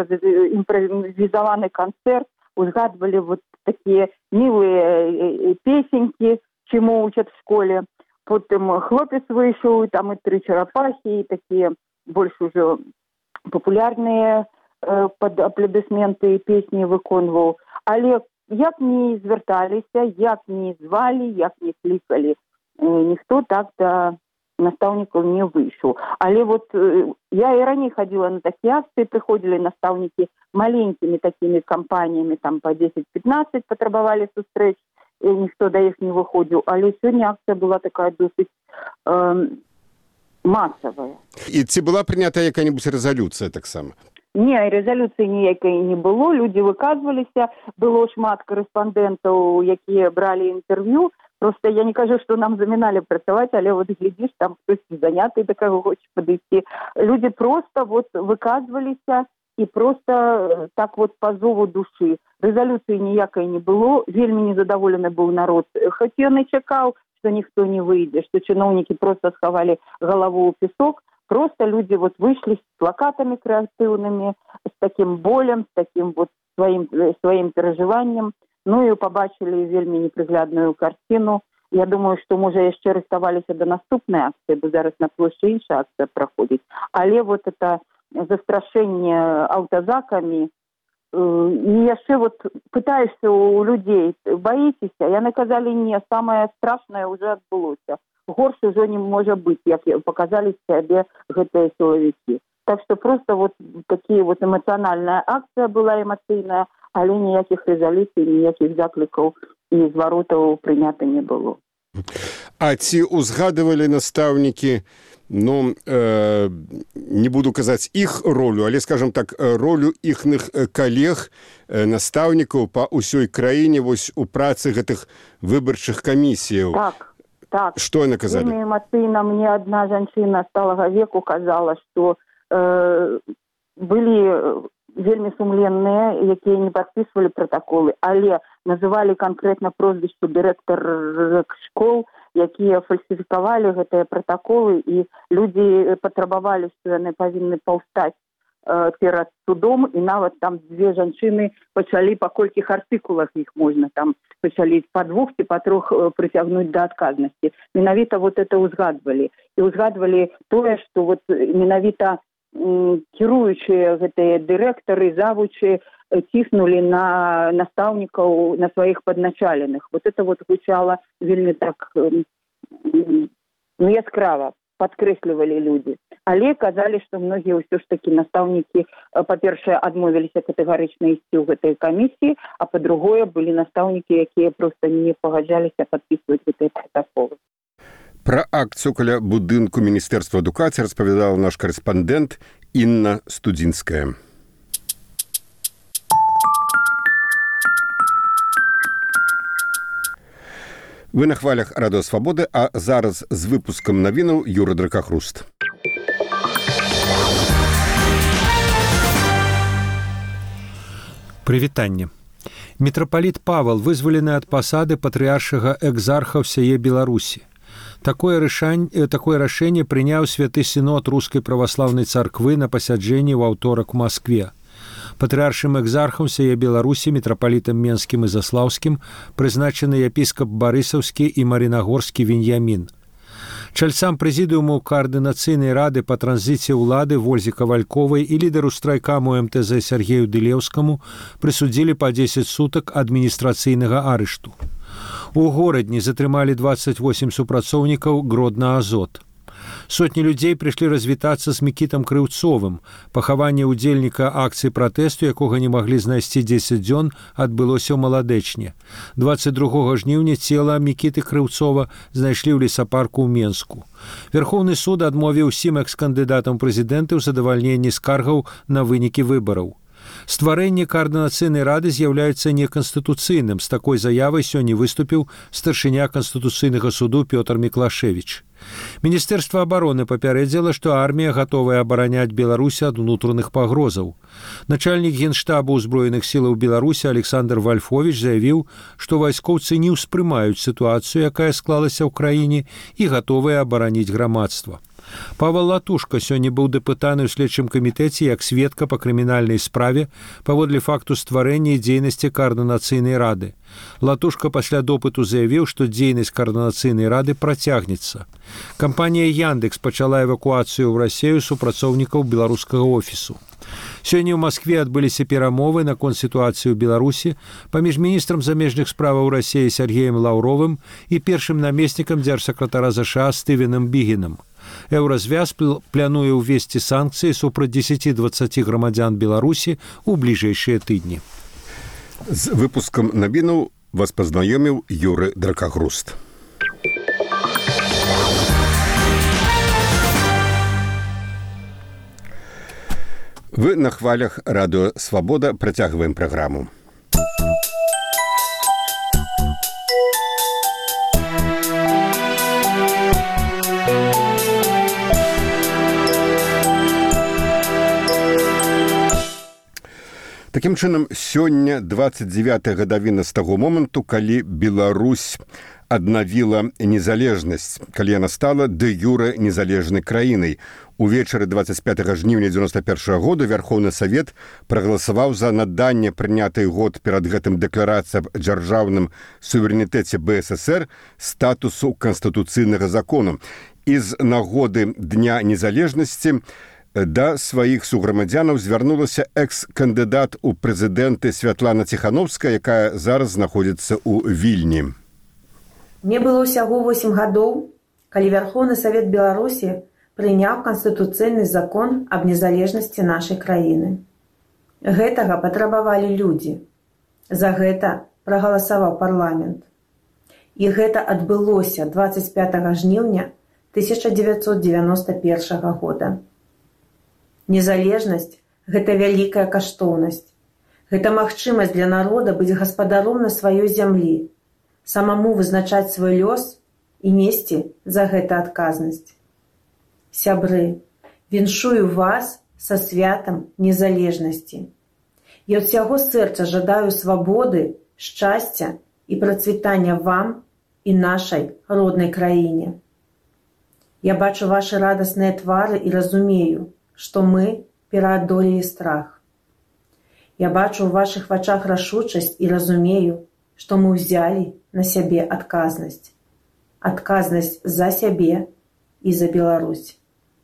імправізаваны канцэрт, узгадвалі вот такія мілыя песенькі, чему учат в школе. Потым хлопец выйшаў, там і тры чарапахі, і такія больш уже папулярныя э, пад апладысменты песні выконваў. Але як не звярталіся, як не звалі, як не клікалі, ніхто так да настаўнікаў не выйшаў. Але вот э, я і раней хадзіла на такія акцыі, прыходзілі настаўнікі маленькімі такімі кампаніямі, там па дзесяць-пятнаццаць патрабавалі сустрэч, і ніхто да іх не выходзіў. Але сёння акцыя была такая досыць э, масавая. І ці была прынята якая-небудзь рэзалюцыя таксама? Не, рэзалюцыі ніякай не было, людзі выказваліся, было шмат корэспандэнтаў, якія бралі інтэрв'ю. Просто я не кажу, што нам заміналі працаваць, але вот глядзіш, там хтосьці заняты, да каго хоча падысці. Людзі просто вот выказваліся і просто так вот па зову душы. Рэзалюцыі ніякай не было, вельмі незадаволены быў народ. Хоць ён і чакаў, што ніхто не выйдзе, што чыноўнікі просто схавалі галаву ў песок. Просто люди вот вышли с плакатами креативными, с таким болем, с таким вот сваім, сваім перажываннем. Ну і пабачылі вельмі непрыглядную карціну. Я думаю, што, можа, яшчэ рыхтаваліся да наступнай акцыі, бо зараз на плошчы іншая акцыя праходзіць. Але вот это застрашэнне аўтазакамі, і яшчэ вот пытаешься у людзей, баіцеся? Яны казалі, не, самае страшнае ўжо адбылося. Горш ужо не можа быць, як паказалі сябе гэтыя сілавікі. Так што просто вот такія вот эмацыянальная акцыя была эмацыйная, але ніякіх рэзалюцый, ніякіх заклікаў і зваротаў прынята не было. А ці узгадывалі настаўнікі, ну, э, не буду казаць іх ролю, але, скажем так, ролю іхных калег, настаўнікаў па ўсёй краіне вось у працы гэтых выбарчых камісіяў? Так. Так, што яны казалі? Вельмі эмацыйна мне адна жанчына сталага веку казала, што э, былі вельмі сумленныя, якія не падпісвалі пратаколы, але называлі канкрэтна прозвішчы дырэктар школ, якія фальсіфікавалі гэтыя пратаколы, і людзі патрабавалі, што яны павінны паўстаць э, перад судом, і нават там дзве жанчыны пачалі, па колькіх артыкулах іх можна там пачалі па двух ці па трох прыцягнуць да адказнасці. Менавіта вот это ўзгадвалі. І ўзгадвалі тое, што вот менавіта кіруючыя гэтыя дырэктары, завучы ціснулі на настаўнікаў, на сваіх падначаленых. Вот это вот гучала вельмі так, ну, яскрава, падкрэслівалі людзі. Але казалі, што многія ўсё ж такі настаўнікі, па-першае, адмовіліся катэгарычна ісці ў гэтай камісіі, а па-другое, былі настаўнікі, якія проста не пагаджаліся падпісваць гэтыя пратаколы. Пра акцыю каля будынку Міністэрства адукацыі распавядала наш карэспандэнт Інна Студзінская. Вы на хвалях Радыё Свабоды, а зараз з выпускам навінаў Юры Дракахруст. Прывітанне. Мітрапаліт Павал вызвалены ад пасады патрыаршага экзарха ўсяе Беларусі. Такое рашэнне, такое рашэнне прыняў святы сінод Рускай праваслаўнай царквы на пасяджэнні ў аўторак у Маскве. Патрыаршым экзархам сяе Беларусі, мітрапалітам Менскім і Заслаўскім, прызначаны епіскап Барысаўскі і Марынагорскі Веньямін. Чальцам прэзідыуму Каардынацыйнай рады па транзіцыі ўлады Вользе Кавальковай і лідару страйкаму эм тэ зэ Сергею Дылеўскаму прысудзілі па дзесяць сутак адміністрацыйнага арышту. У горадні затрымалі дваццаць восем супрацоўнікаў Гродна Азот. Сотні людзей прыйшлі развітацца з Мікітам Крыўцовым. Пахаванне ўдзельніка акцыі пратэсту, якога не маглі знайсці дзесяць дзён, адбылося ў Маладэчне. дваццаць другога жніўня цела Мікіты Крыўцова знайшлі ў лесапарку ў Менску. Верхоўны суд адмовіў усім экс-кандыдатам прэзідэнта ў задавальненні скаргаў на вынікі выбараў. Стварэнне Каардынацыйнай рады з'яўляецца неканстытуцыйным. З такой заявай сёння выступіў старшыня Канстытуцыйнага суду Пётр Міклашевіч. Міністэрства абароны папярэдзіла, што армія гатовая абараняць Беларусь ад унутраных пагрозаў. Начальнік генштабу ўзброеных сілаў Беларусі Александр Вальфовіч заявіў, што вайскоўцы не ўспрымаюць сітуацыю, якая склалася ў краіне, і гатовыя абараніць грамадства. Павел Латушка сёння быў дэпутаны ў следчым камітэце як сведка па крымінальнай справе паводле факту стварэння і дзейнасці Каардынацыйнай рады. Латушка пасля допыту заявіў, што дзейнасць Каардынацыйнай рады працягнецца. Кампанія Яндекс пачала эвакуацыю ў Расею супрацоўнікаў беларускага офісу. Сёння ў Маскве адбыліся перамовы наконт сітуацыі ў Беларусі паміж міністрам замежных справаў Расеі Сергеем Лаўровым і першым намеснікам дзяржсакратара ЗША Стывеном Бігенам. Еўразвяз плануе ўвесці санкцыі супраць дзесяці-дваццаці грамадзян Беларусі ў бліжэйшыя тыдні. З выпускам навінаў вас пазнаёміў Юры Дракахруст. Вы на хвалях Радыё Свабода, працягваем праграму. Такім чынам, сёння дваццаць дзевятая гадавіна з таго моманту, калі Беларусь аднавіла незалежнасць, калі яна стала дэ-юрэ незалежнай краінай. Увечары двадцять пятага жніўня девяносто первого года Верховны Савет прагаласаваў за наданне прынятай год перад гэтым дэкларацыі аб дзяржаўным суверэнітэце бэ эс эс эр статусу канстытуцыйнага закону. І з нагоды Дня незалежнасці да сваіх суграмадзянаў звярнулася экс-кандыдат у прэзідэнты Святлана Ціхановская, якая зараз знаходзіцца ў Вільні. Мне было ўсяго восемь гадоў, калі Верховны Савет Беларусі прыняў канстытуцыйны закон аб незалежнасці нашай краіны. Гэтага патрабавалі людзі. За гэта прагаласаваў парламент. І гэта адбылося двадцять пятага жніўня тысяча девятьсот девяносто первого года. Незалежнасць – гэта вялікая каштоўнасць. Гэта магчымасць для народа быць гаспадаром на сваёй зямлі, самому вызначаць свой лёс і несці за гэта адказнасць. Сябры, віншую вас са святам незалежнасці. Я ад усяго сэрца жадаю свабоды, шчасця і працвітання вам і нашай роднай краіне. Я бачу вашы радасныя твары і разумею, што мы пераадолелі страх. Я бачу ў вашых вачах рашучасць і разумею, што мы ўзялі на сябе адказнасць. Адказнасць за сябе і за Беларусь.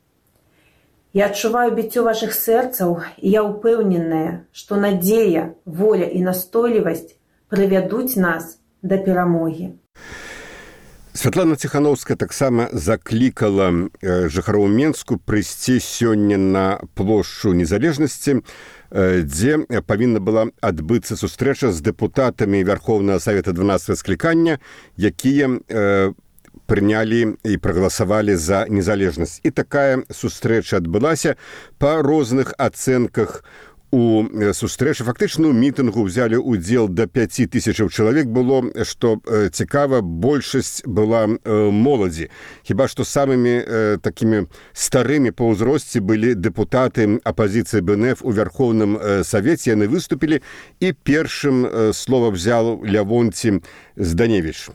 Я адчуваю біццё вашых сэрцаў, і я ўпэўненая, што надзея, воля і настойлівасць прывядуць нас да перамогі. Святлана Ціхановская таксама заклікала жыхароў Менску прыйсці сёння на плошчу незалежнасці, дзе павінна была адбыцца сустрэча з дэпутатамі Верховнага Савета дванаццатага склікання, якія прынялі і прагаласавалі за незалежнасць. І такая сустрэча адбылася. Па розных ацэнках у сустрэчы, фактычна ў мітынгу ўзялі ўдзел да пяці тысячаў чалавек. Было, што цікава, большасць была моладзі. Хіба што самымі такімі старымі па ўзросце былі дэпутаты апазіцыі бэ эн эф у Верховным Савеце. Яны выступілі, і першым слова взял Лявонці Зданевич.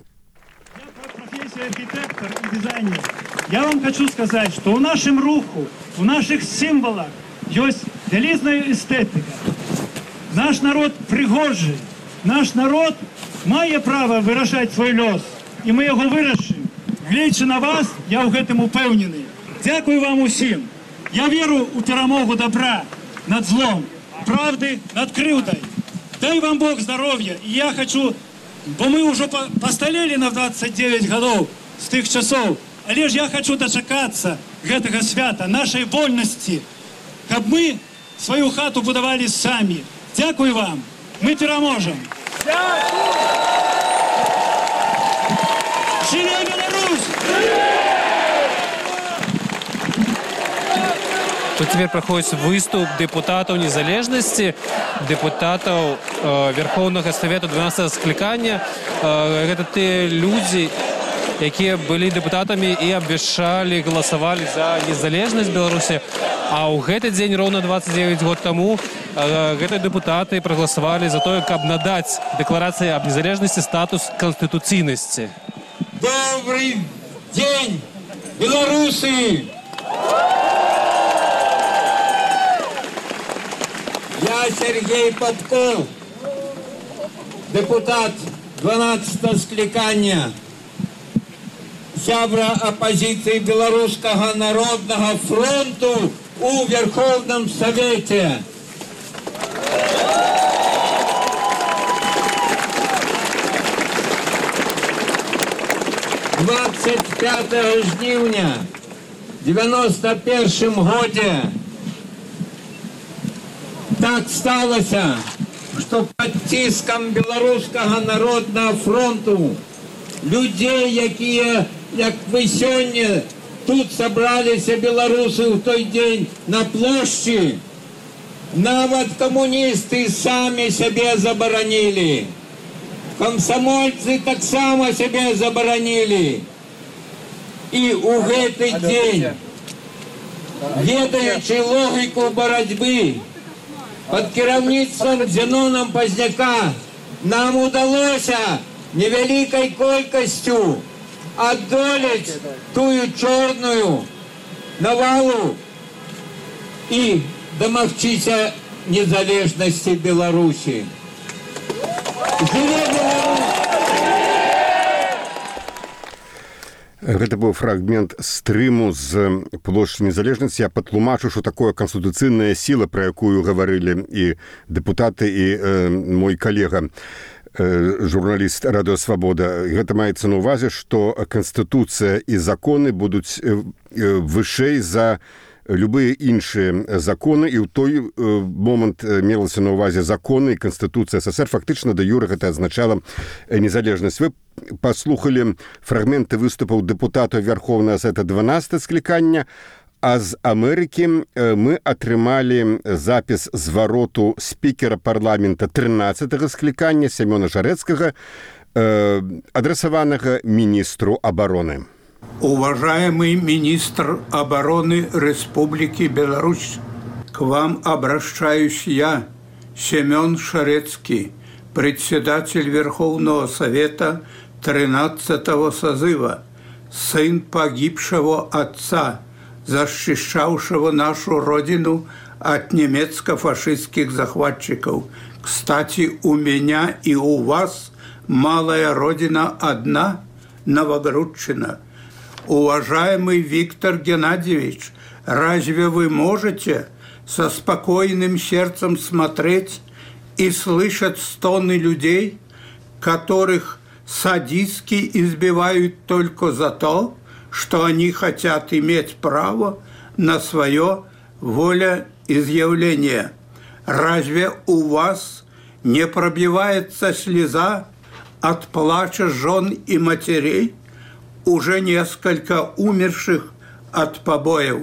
Архитектор и дизайнер. Я вам хочу сказать, что у нашем руху, у наших символах есть вялізная эстетика. Наш народ пригожий, наш народ мае право вырашаць свой лёс, и мы его вырашым. Гледзячы на вас, я ў гэтым упэўнены. Дзякую вам усім. Я веру у перамогу добра над злом, правды над крыўдай. Дай вам Бог здоровья, и я хочу... Бо мы ўжо пасталелі на двадцать девять гадоў з тых часоў. Але ж я хочу дачакацца гэтага свята, нашай вольнасці, каб мы сваю хату будавалі самі. Дзякуй вам, мы пераможам. Жыве Беларусь! Тут теперь проходит выступ депутатов незалежности, депутатов э, Верховного Совета дванадцатого скликания. Э, это те люди, которые были депутатами и обещали, голосовали за незалежность Беларуси. А в этот день, ровно двадцать девять год тому, э, эти депутаты проголосовали за то, как надать декларации об незалежности статус конституционности. Добрый день, белорусы! Я Сергей Подков, депутат дванадцатого скликания, сябра оппозиции Белорусского народного фронту у Верховном Совете. двадцать пятого жніўня девяносто первом году так сталося, что под тиском Белорусского народного фронту людей, якія, як вы сегодня тут собрались белорусы в той день на площади, нават коммунисты сами себе заборонили. Комсомольцы так само себе заборонили. И у гэты день, ведаючи логику борьбы, под кіраўніцтвом Зенона Пазняка нам удалося невялікай колькасцю адолець тую чорную навалу і дамагчыся незалежнасці Беларусі. Жыве Беларусь! Гэта быў фрагмент стрыму з плошчы незалежнасці. Я патлумачу, што такое канстытуцыйная сіла, пра якую гаварылі і дэпутаты, і э, мой калега, э, журналіст Радыё Свабода. Гэта маецца на ўвазе, што канстытуцыя і законы будуць э, вышэй за любыя іншыя законы, і ў той э, момант мелася на ўвазе законы і Канстытуцыя СССР. Фактычна, да юры гэта азначала незалежнасць. Вы паслухалі фрагменты выступаў дэпутатаў Верховнага Савета дванадцатага склікання, а з Амерыкі мы атрымалі запіс звароту спікера парламента трынаццатага склікання Сямёна Жарэцкага, э, адрасаванага міністру абароны. Уважаемый министр обороны Республики Беларусь, к вам обращаюсь я, Семен Шарецкий, председатель Верховного Совета тринадцатого созыва, сын погибшего отца, защищавшего нашу родину от немецко-фашистских захватчиков. Кстати, у меня и у вас малая родина одна, Новогрудчина. Уважаемый Виктор Геннадьевич, разве вы можете со спокойным сердцем смотреть и слышать стоны людей, которых садистски избивают только за то, что они хотят иметь право на свое волеизъявление? Разве у вас не пробивается слеза от плача жен и матерей, уже несколько умерших от побоев?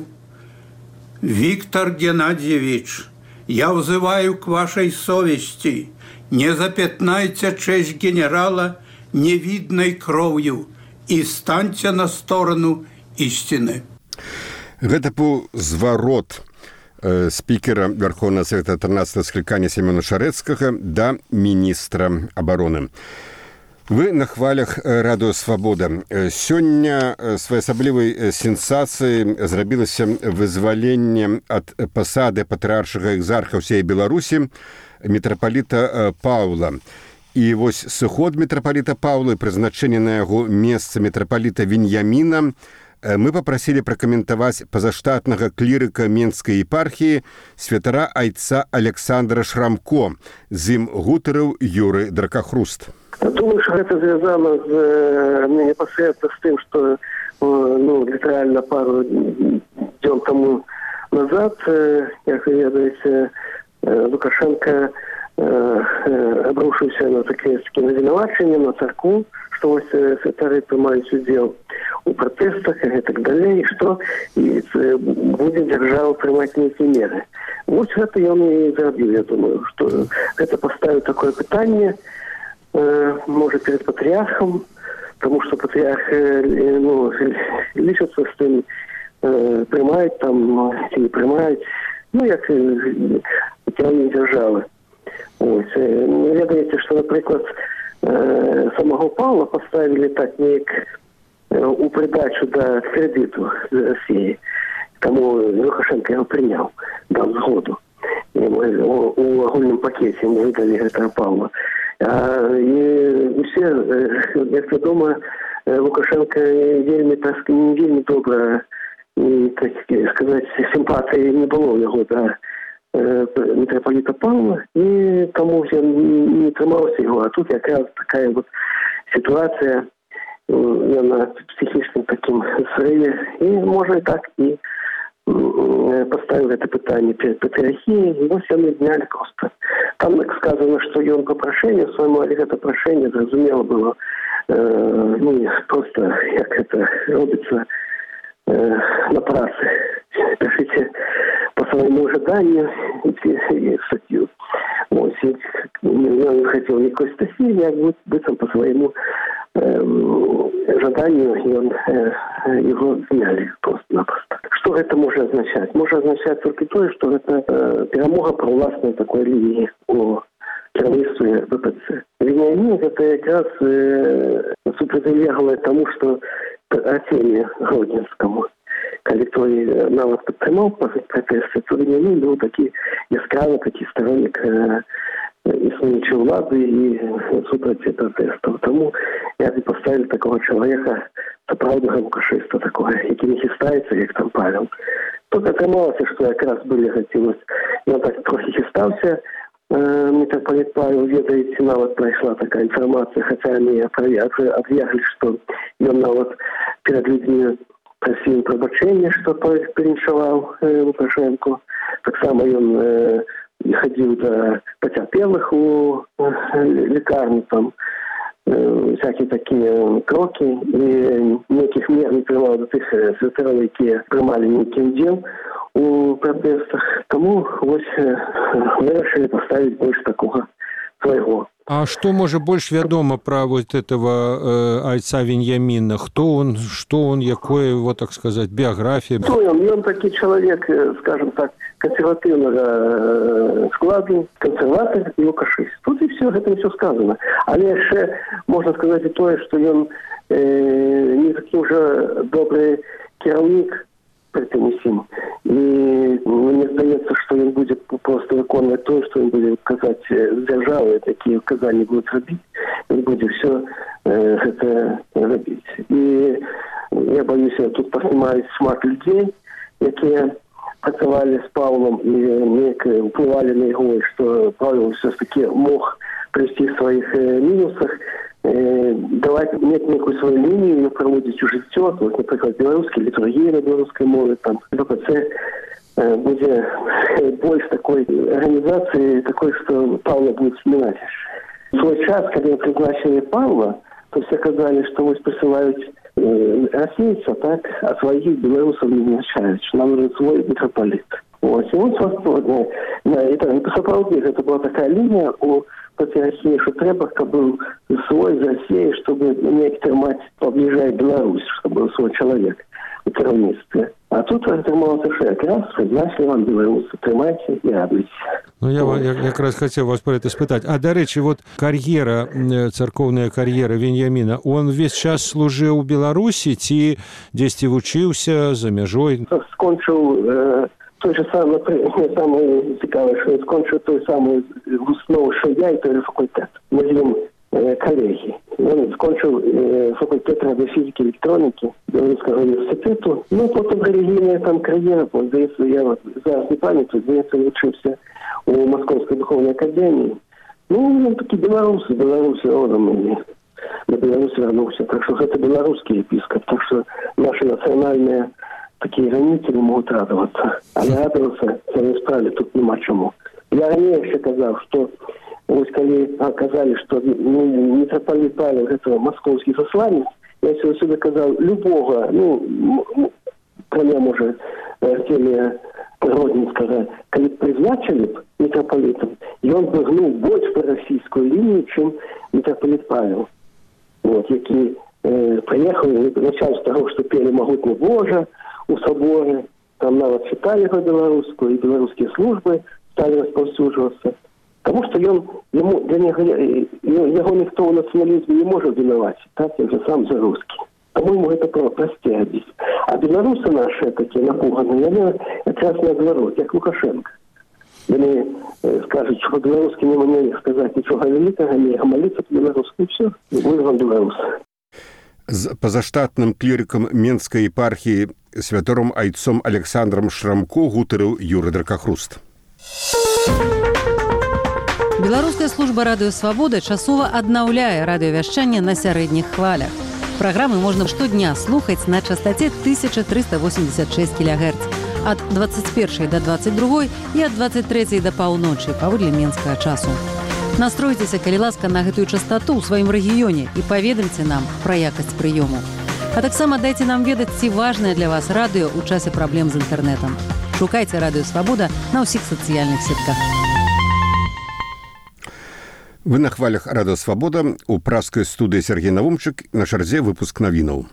Виктор Геннадьевич, я взываю к вашей совести. Не запятнайте честь генерала невидной кровью и станьте на сторону истины. Гэта быў зварот э, спікера Верховнага Савета трынаццатага склікання Сямёна Шарэцкага да міністра абароны. Вы на хвалях Радыё Свабода. Сёння своеасаблівай сенсацыяй зрабілася вызваленне ад пасады патрыаршага экзарха ўсей Беларусі мітрапаліта Паўла. І вось сыход мітрапаліта Паўла і прызначэнне на яго месца мітрапаліта Веньяміна мы папрасілі пракаментаваць пазаштатнага клірыка Менскай епархіі святара айца Александра Шрамко. З ім гутарыў Юрый Дракахруст. Думаю, что это связано с, э, непосредственно с тем, что э, ну, литерально пару дней тому назад, э, как вы ведаете, э, Лукашенко э, э, обрушился на такие виновачения, на церкву, что вот святары принимают удел у протестах и так далее, и что и, э, будет держава принимать некие меры. Вот это я мне и зарабил, я думаю, что это поставит такое питание, может, перед патриархом, потому что патриарх ну, лічиться з тим, приймають там, чи не приймають, ну, як тягні держави. Ось. Ви знаєте, що, наприклад, самого Павла поставили так, як у придачу до кредиту з Росії, тому Лукашенко його прийняв, дав згоду. У огульному пакеті йому видали этого Павла. І все, як відомо, Лукашенко вельми, так, не вельми добре, так сказати, симпатії не було в його до митрополита Павла, і тому все не тримався його. А тут якраз така от ситуація, на психічному таким зриві, і може так і поставили это питание перед патриархией, его все мы сняли просто. Там сказано, что он по прошению своему, а это прошение, разумело, было э, ну, просто, как это робится э, на праце. Пишите по своему ожиданию и статью. Вот, я не хотел никакой статьи, я быть по своему э, ожиданию, и он, э, его сняли просто-напросто. Что это может означать? Может означать только то, что это э, перемога провластной такой линии у кіраўніцтве ВПЦ. Вениамин гэта якраз э, супрацьлеглае таму, што Артемію Гродзенскаму. Калі той нават падтрымаў пратэсты, то Вениамин быў такі яскравы, такі стороннік э, існуючай улады і супраць пратэстаў. Таму я б паставіў такого чалавека, сапраўднага лукашыста такого, які не хістаецца, як там Павел. Тут атрымалася, што якраз былі гаціласць. Ён так трохі хістаўся. Митрополит Павел, ведаеце, нават прайшла такая інфармацыя, хаця они аб'яглі, што ён нават перад людзьмі прасіў прабачэння, што той переншаваў э, Лукашенко. Таксама ён э, хадзіў да пацярпелых у э, лекарні, там э, всякие такія крокі, і нейкіх мер не прымаў да тых святароў, якія прымалі нейкі удзел у пратэстах. Таму вось э, вырашылі паставіць больш такога свайго. А что, может, больше вядома про вот этого э, айца Вениамина? Кто он, что он, якое его, так сказать, биография? Кто он? Он такой человек, скажем так, консервативного складу, консерватор и лукашист. Тут и все, это все сказано. Але еще можно сказать и то, что он э, не такой уже добрый кіраўнік при тым усім. І мне здаецца, што ён будзе просто выконваць тое, што ён будзе казаць з дзяржавы, такія указанні будуць рабіць, ён будзе все э, гэта рабіць. І я боюся, тут паснімаюць шмат людзей, якія працавалі з Павлом і неяк уплывалі на яго, што Павел все ж таки мог прыйсці в сваіх э, мінусах, э, даваць мець некую сваю лінію, праводзіць у жыццё, вот, напрыклад, беларускія літургіі на беларускай мове, там ВПЦ э, будзе больш такой арганізацыі, такой, што Павла будзе вспоминать. В свой час, калі прызначылі Павла, то все казалі, што вось прысылаюць э, расейца, так, а сваіх беларусаў не назначаюць, што нам нужен свой митрополит. Ось, і он свастодны. І сапраўдні, гэта была такая лінія у проти России, что треба, каб был свой за Россией, чтобы неяк трымаць поближай Беларусь, чтобы был свой человек у кіраўніцтве. А тут атрымалася, що якраз прызначылі вам беларусы, трымайце і радуйце. Ну, я, я якраз хотел вас про это спытать. А, до речи, вот карьера, церковная карьера Вениамина, он весь час служил в Беларуси, ці дзесьці вучыўся за мяжой? Скончыў э, той же самый, самое цікавое, что скончил той самую основу, что я, и той же факультет. Мы живем э, коллеги. Он скончил э, факультет радиофизики и электроники Белорусского университета. Ну, потом религийная там карьера, здається, я вот зараз не пам'ятаю, здається, учився у Московской духовной академии. Ну, он таки белорусы, белорусы родом, и на Беларусь вернулся. Так что это белорусский епископ. Так что наши национальные такие границы не могут радоваться. А не радоваться самой справе тут нема чему. Я ранее еще сказал, что вот когда оказали, что митрополит Павел это московский засланец, я всегда сказал, любого, ну, кроме, может, Артемия Гродзенского, когда призначили митрополитом, и он бы гнул больше по российскую линию, чем митрополит Павел. Вот, який э, приехал и начал с того, что пели «Могутня Божа» у соборе, там нават читали его белорусскую, и белорусские службы стали распаўсюджвацца. Потому что он, ему, для него, его никто в национализме не может виновать, так, он же сам за русский. По-моему, это простее здесь. А белорусы наши такие напуганные, они как раз наоборот, как Лукашенко. Они э, скажут, что по-белорусски не могли сказать ничего великого, не молиться по-белорусски, и все, вы вам белорусы. З пазаштатным клірыкам Менскай епархіі святаром айцом Александром Шрамко гутарыў Юрый Дракахруст. Беларуская служба радыё «Свабода» часова аднаўляе радыёвяшчанне на сярэдніх хвалях. Праграмы можна штодня слухаць на частоце тысяча триста восемьдесят шесть килогерц ад двадцать першай да двадцать другой і ад двадцать трэцяй да паўночы паводле менскага часу. Настройцеся, калі ласка, на гэтую частоту ў сваім рэгіёне і паведамце нам пра якасць прыёму. А таксама дайце нам ведаць, ці важнае для вас радыё ў часе праблем з інтэрнэтам. Шукайце радыё «Свабода» на ўсіх сацыяльных сетках. Вы на хвалях радыё «Свабода», у праскай студыі Сергей Навумчык, на чарзе выпуск навінаў.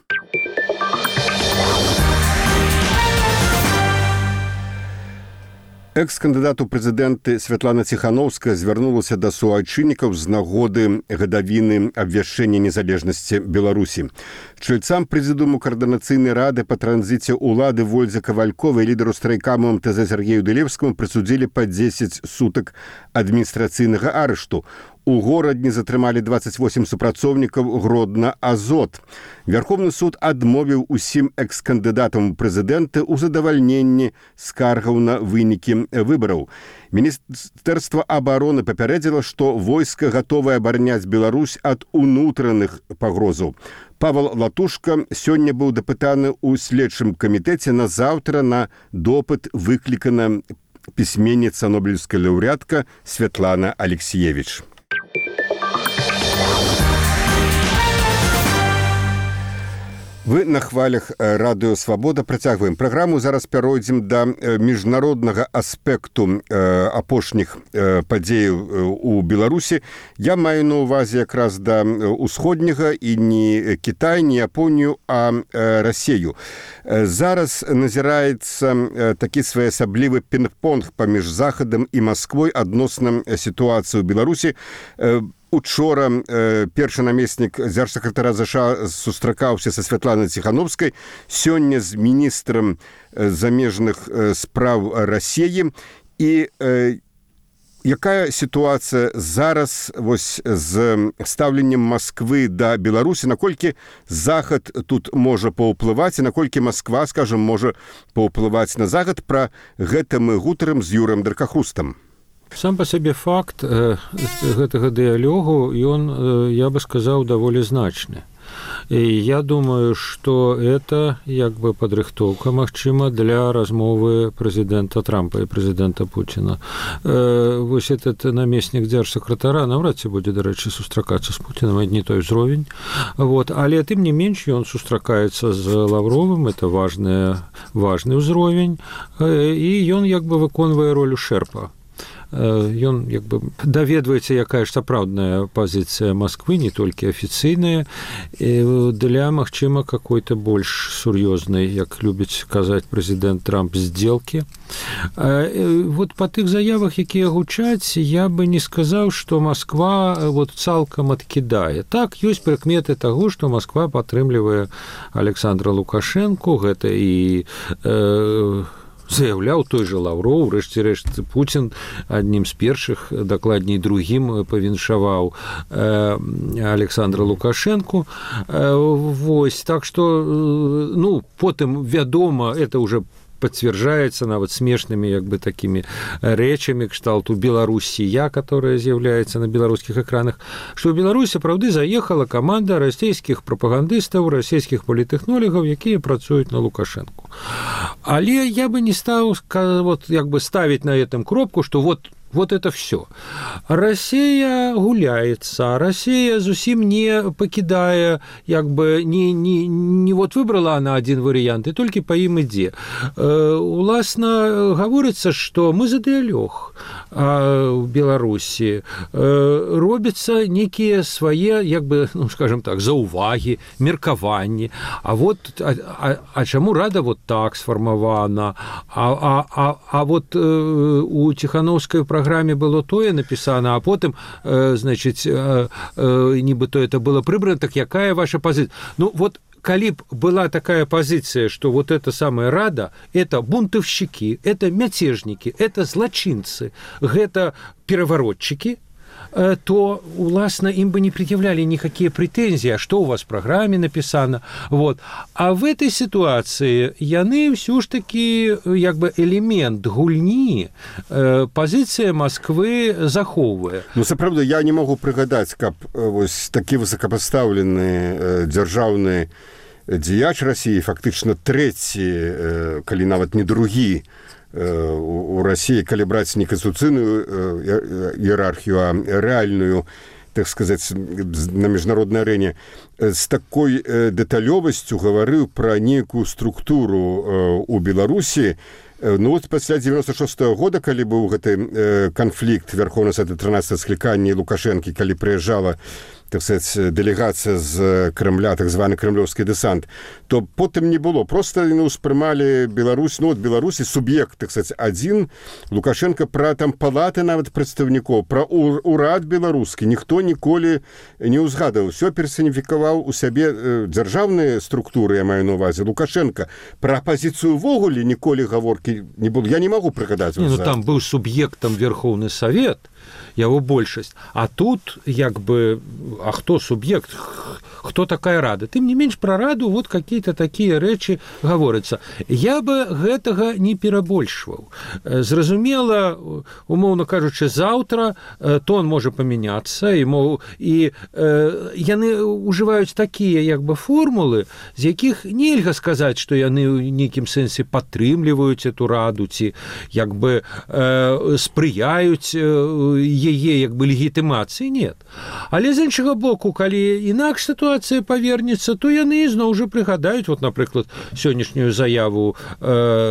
Экс-кандыдат у прэзідэнты Святлана Ціханаўская звярнулася да суайчыннікаў з нагоды гадавіны абвяшчэння незалежнасці Беларусі. Чальцам прэзідыуму каардынацыйнай рады па транзіце ўлады Вользе Кавальковай і лідару страйкаму эм тэ зэ Сергею Дылевскаму прысудзілі па дзесяць сутак адміністрацыйнага арышту. У горадні затрымалі дваццаць восем супрацоўнікаў Гродна Азот. Вярхоўны суд адмовіў усім экс-кандыдатам у прэзідэнты ў задавальненні скаргаў на вынікі выбараў. Міністэрства абароны папярэдзіла, што войска гатовае абараняць Беларусь ад унутраных пагрозаў. Павел Латушка сёння быў дапытаны ў следчым камітэце, на заўтра на допыт выклікана пісьменніца нобелеўская лаўрэатка Святлана Алексіевіч. Вы на хвалях радыё «Свабода» працягваем праграму. Зараз пяройдзем да міжнароднага аспекту апошніх падзеяў у Беларусі. Я маю на ўвазе якраз да ўсходняга і не Кітай, не Японію, а Расію. Зараз назіраецца такі своеасаблівы пінг-понг паміж Захадам і Масквой адносна сітуацыі ў Беларусі. Учора э, першы намеснік дзяржсакратара ЗША сустракаўся са Святланай Ціханаўскай, сёння з міністрам замежных спраў Расіі. І э, якая сітуацыя зараз вось з стаўленнем Масквы да Беларусі, наколькі Захад тут можа паўплываць, і наколькі Масква, скажам, можа паўплываць на Захад? Пра гэта мы гутарым з Юрыем Даркахрустам. Сам па сабе факт э, гэтага дыялогу, ён, э, я бы сказаў, даволі значны. І я думаю, што это як бы падрыхтоўка, магчыма, для размовы прэзідэнта Трампа і прэзідэнта Пуціна. Э, вось этот намеснік дзяржсакратара наўрад ці будзе, дарэчы, сустракацца з Пуцінам, это не той узровень. Вот. Але тым не менш ён сустракаецца з Лаўровым, это важны, важны ўзровень, э, і ён як бы выконвае ролю шэрпа. Ён як бы даведваецца, якая ж сапраўдная пазіцыя Масквы, не толькі афіцыйная, для, магчыма, какой-то больш сур'ёзнай, як любіць казаць прэзідэнт Трамп, здзелкі. Вот па тых заявах, якія гучаць, я бы не сказаў, што Масква вот цалкам адкідае. Так, ёсць прыкметы таго, што Масква падтрымлівае Александра Лукашэнку, гэта і э, заяўляў той жа Лаўроў, рэшце-рэшт Пуцін аднім з першых, дакладней другім, павіншаваў э, Александра Лукашэнку. Э, вось, так што, ну, потым, вядома, это уже подтверждается нават смешными як бы такими рэчамі кшталту Беларусія, которая з'яўляецца на беларускіх экранах, што ў Беларусі, праўды, заехала каманда расійскіх прапагандыстаў, расійскіх політэхнолігаў, якія працуюць на Лукашэнку. Але я бы не стаў вот, як бы ставіць на этом кропку, што вот Вот это все. Россия гуляется, Россия зусім не покидая, як бы, не, не, не вот выбрала она один вариант, и только по им ідзе. Э, уласна говорится, что мы за дыялог в Беларуси. Э, робятся некие свои, як бы, ну, скажем так, зауваги, меркаванні. А вот, а, а, а чему рада вот так сформована? А, а, а, а вот э, у Ціханаўскай программе было тое написано, а потым, э, значит, э, э, нібыто это было прыбрано, так якая ваша позиция? Ну, вот, калі б была такая позиция, что вот эта самая Рада, это бунтовщики, это мяцежники, это злочинцы, это переворотчики, то, уласна, им бы не предъявляли никакие претензии, а что у вас в программе написано. Вот. А в этой ситуации яны все ж таки, як бы, элемент гульні, э, позиция Москвы захоўвае. Ну, сапраўды, я не могу прыгадаць, каб вось такі высокапастаўлены э, дзяржаўны дзеяч России, фактычна трэці, э, калі нават не другі, у России, калі браць не конституцыйную иерархию, а реальную, так сказать, на международной арене, с такой деталёвасцю гаварыў пра некую структуру у Беларусі. Ну вот пасля девяносто шестого года, калі быў гэты канфлікт Верховнага Сада трынаццатага склікання Лукашэнкі, калі прыязджала так сказать, дэлегацыя з Крымля, так званы крымлёўскі дэсант, то потым не было. Просто не ўспрымалі Беларусь, ну, от Беларусі суб'ект, так сказать, адзін. Лукашенко пра там палаты нават прадстаўнікоў, пра урад беларускі ніхто ніколі не ўзгадаў. Усё персаніфікаваў у сябе дзяржаўныя структуры, я маю на увазе. Лукашенко пра апазіцыю ўвогуле ніколі гаворкі не было. Я не магу прыгадаць. Не, ну, там быў суб'ектам Верховны Савет, яго большасць. А тут, як бы, а хто суб'ект? Хто такая рада? Тым не менш, пра раду вот какие-то такія рэчы гаворыцца. Я бы гэтага не перабольшваў. Зразумела, умоўна кажучы, заўтра тон можа памяняцца, і, мол, і э, яны ўжываюць такія, як бы, формулы, з якіх нельга сказаць, што яны ў нейкім сэнсе падтрымліваюць эту раду, ці, як бы, э, спрыяюць яе, як бы, легітымацыі. Нет. Але з іншага боку, калі інакш сітуацыя павернецца, то яны ізноў ужо прыгадаюць, вот, напрыклад, сённяшнюю заяву э,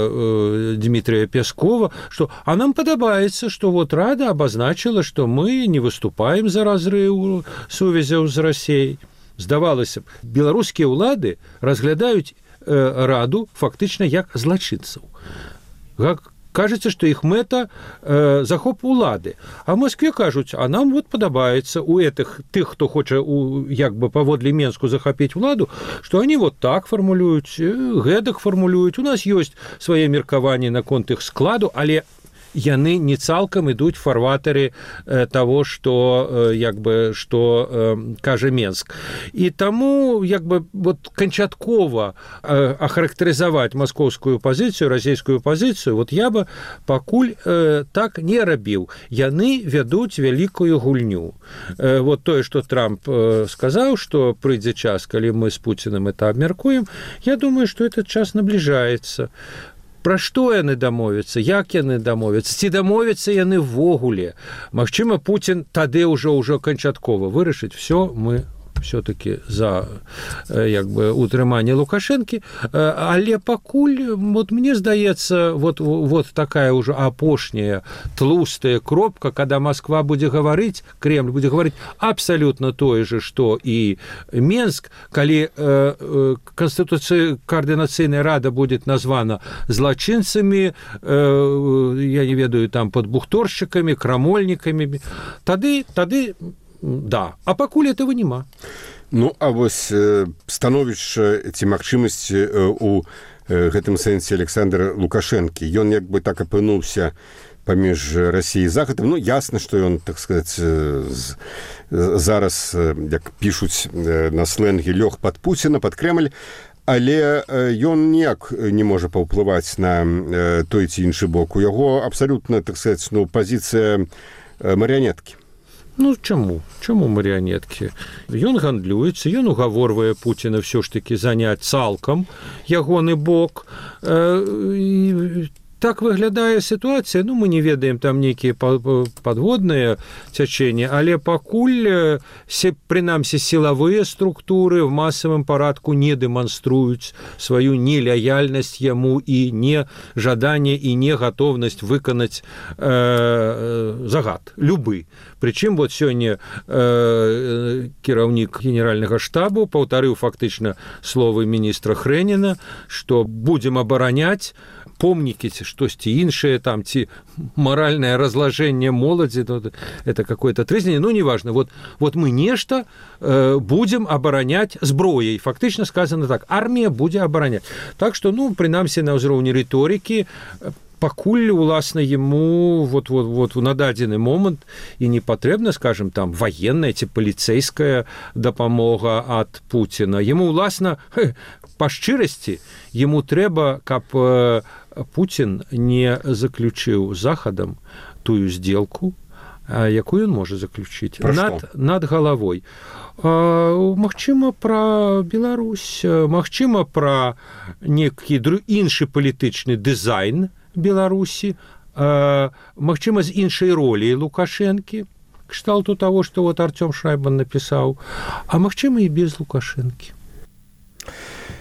э, Дмітрия Пескова, што а нам падабаецца, што вот рада абазначыла, што мы не выступаем за разрыў сувязяў з Расіяй. Здавалася б, беларускія ўлады разглядаюць э, раду фактычна як злачынцаў. Как кажется, што іх мэта э, захоп улады. А в Москве кажуць, а нам вот падабаецца у этих, тых, хто хоча у, як бы паводле Менску захапіць уладу, што они вот так фармулююць, гэтак фармулююць. У нас ёсць свае меркаванні наконт іх складу, але яны не цалкам ідуць фарватары э, того, што, э, як бы, што э, кажа Менск. І таму, як бы, вот канчаткова э, ахарактарызаваць маскоўскую пазіцыю, расійскую пазіцыю, вот я бы пакуль э, так не рабіў. Яны вядуць вялікую гульню. Э, вот тое, што Трамп э, сказаў, што прыйдзе час, калі мы з Пуціным это абмяркуем, я думаю, што этот час набліжаецца. Пра што яны дамовяцца, як яны дамовяцца, ці дамовяцца яны ввогуле. Магчыма, Пуцін тады ўжо ўжо канчаткова вырашыць, все, мы все-таки за, як бы, утрыманне Лукашэнкі, але пакуль, вот мне здаецца, вот, вот такая ўжо апошняя тлустая кропка, когда Москва будзе гаварыць, Кремль будзе гаварыць абсалютна тое же, што і Менск, калі э, Конституцыя, координацыйная рада будет названа злачынцамі, э, я не ведаю, там, подбухторщиками, крамольнікамі, тады, тады да, а пакуль этого няма. Ну, а вось э, становішча ці магчымасці э, у э, гэтым сэнсе Александра Лукашэнкі. Ён як бы так апынуўся паміж Расіяй і Захадам. Ну, ясна, што ён, так сказаць, э, з, э, зараз, э, як пішуць э, на сленге, лёг пад Пуціна, пад Кремль, але ён ніяк не можа паўплываць на э, той ці іншы бок. У яго абсалютна, так сказаць, ну, пазіцыя э, марыянеткі. Ну, чаму? Чаму марыянеткі? Ён гандлюецца, ён угаворвае Пуціна ўсё ж такі заняць цалкам ягоны бок. Э, і так выглядае сітуацыя. Ну, мы не ведаем там нейкія падводныя цячэнні, але пакуль, прынамсі, сілавыя структуры в масавым парадку не дэманструюць сваю нелаяльнасць яму і не жаданне і не гатоўнасць выканаць э, загад, любы. Прычым вот сёння э, кіраўнік генеральнага штабу паўтарыў фактычна словы міністра Хрэніна, што будзем абараняць помнікі ці штосьці іншае, там, ці маральнае разлажэнне моладзі, это какое-то трызненне, ну, неважно. Вот, вот мы нешта э, будзем абараняць зброяй. Фактычна сказано так, армія будзе абараняць. Так што, ну, прынамсі, на ўзроўні рыторыкі, пакуль, уласна, ему вот, вот, вот на дадзены момант і не патрэбна, скажем, там, военная ці паліцэйская дапамога ад Пуціна. Ему, уласна, па шчырасці, ему трэба, каб э, Пуцін не заключыў з Захадам тую сделку, э, якую ён можа заключыць над, над галавой. Э, магчыма, пра Беларусь, магчыма, пра некі іншы палітычны дызайн Беларусі, э, магчыма, з іншай ролі Лукашэнкі, кшталту таго, што вот Артём Шрайбан напісаў, а магчыма, і без Лукашэнкі.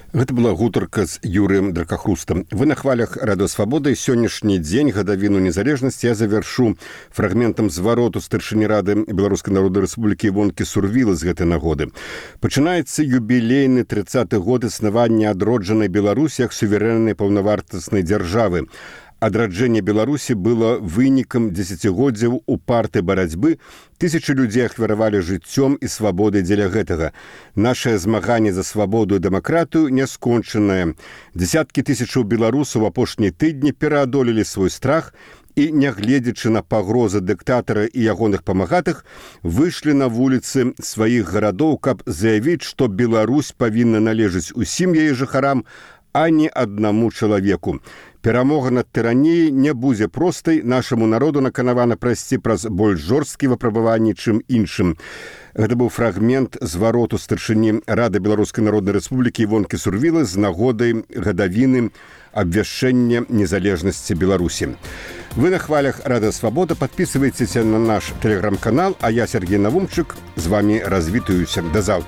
Гэта была гутарка з Юрыем Дракахрустам. Вы на хвалях радыёсвабоды. Сённяшні дзень, гадавіну незалежнасці, я завяршу фрагментам звароту старшыні Рады Беларускай Народнай Рэспублікі Івонкі Сурвілы з гэтай нагоды. Пачынаецца юбілейны трыццаты год існавання адроджанай Беларусі як суверэннай паўнавартаснай дзяржавы. Адраджэнне Беларусі было вынікам дзесяцігоддзяў упартай барацьбы. Тысячы людзей ахвяравалі жыццём і свабодай дзеля гэтага. Нашае змаганне за свабоду і дэмакратыю не скончанае. Дзесяткі тысячаў беларусаў апошнія тыдні пераадолелі свой страх і, нягледзячы на пагрозы дыктатара і ягоных памагатых, выйшлі на вуліцы сваіх гарадоў, каб заявіць, што Беларусь павінна належыць усім яе жыхарам, а не аднаму чалавеку. Перамога над тыраніяй не будзе простай, нашаму народу наканавана прайсці праз больш жорсткія выпрабаванні, чым іншым. Гэта быў фрагмент звароту старшыні Рады Беларускай Народнай Рэспублікі Івонкі Сурвілы з нагодай гадавіны абвяшчэння незалежнасці Беларусі. Вы на хвалях радыёсвабода, подписывайтесь на наш телеграм-канал, а я, Сергей Навумчык, з вами развітаюся. До завтра.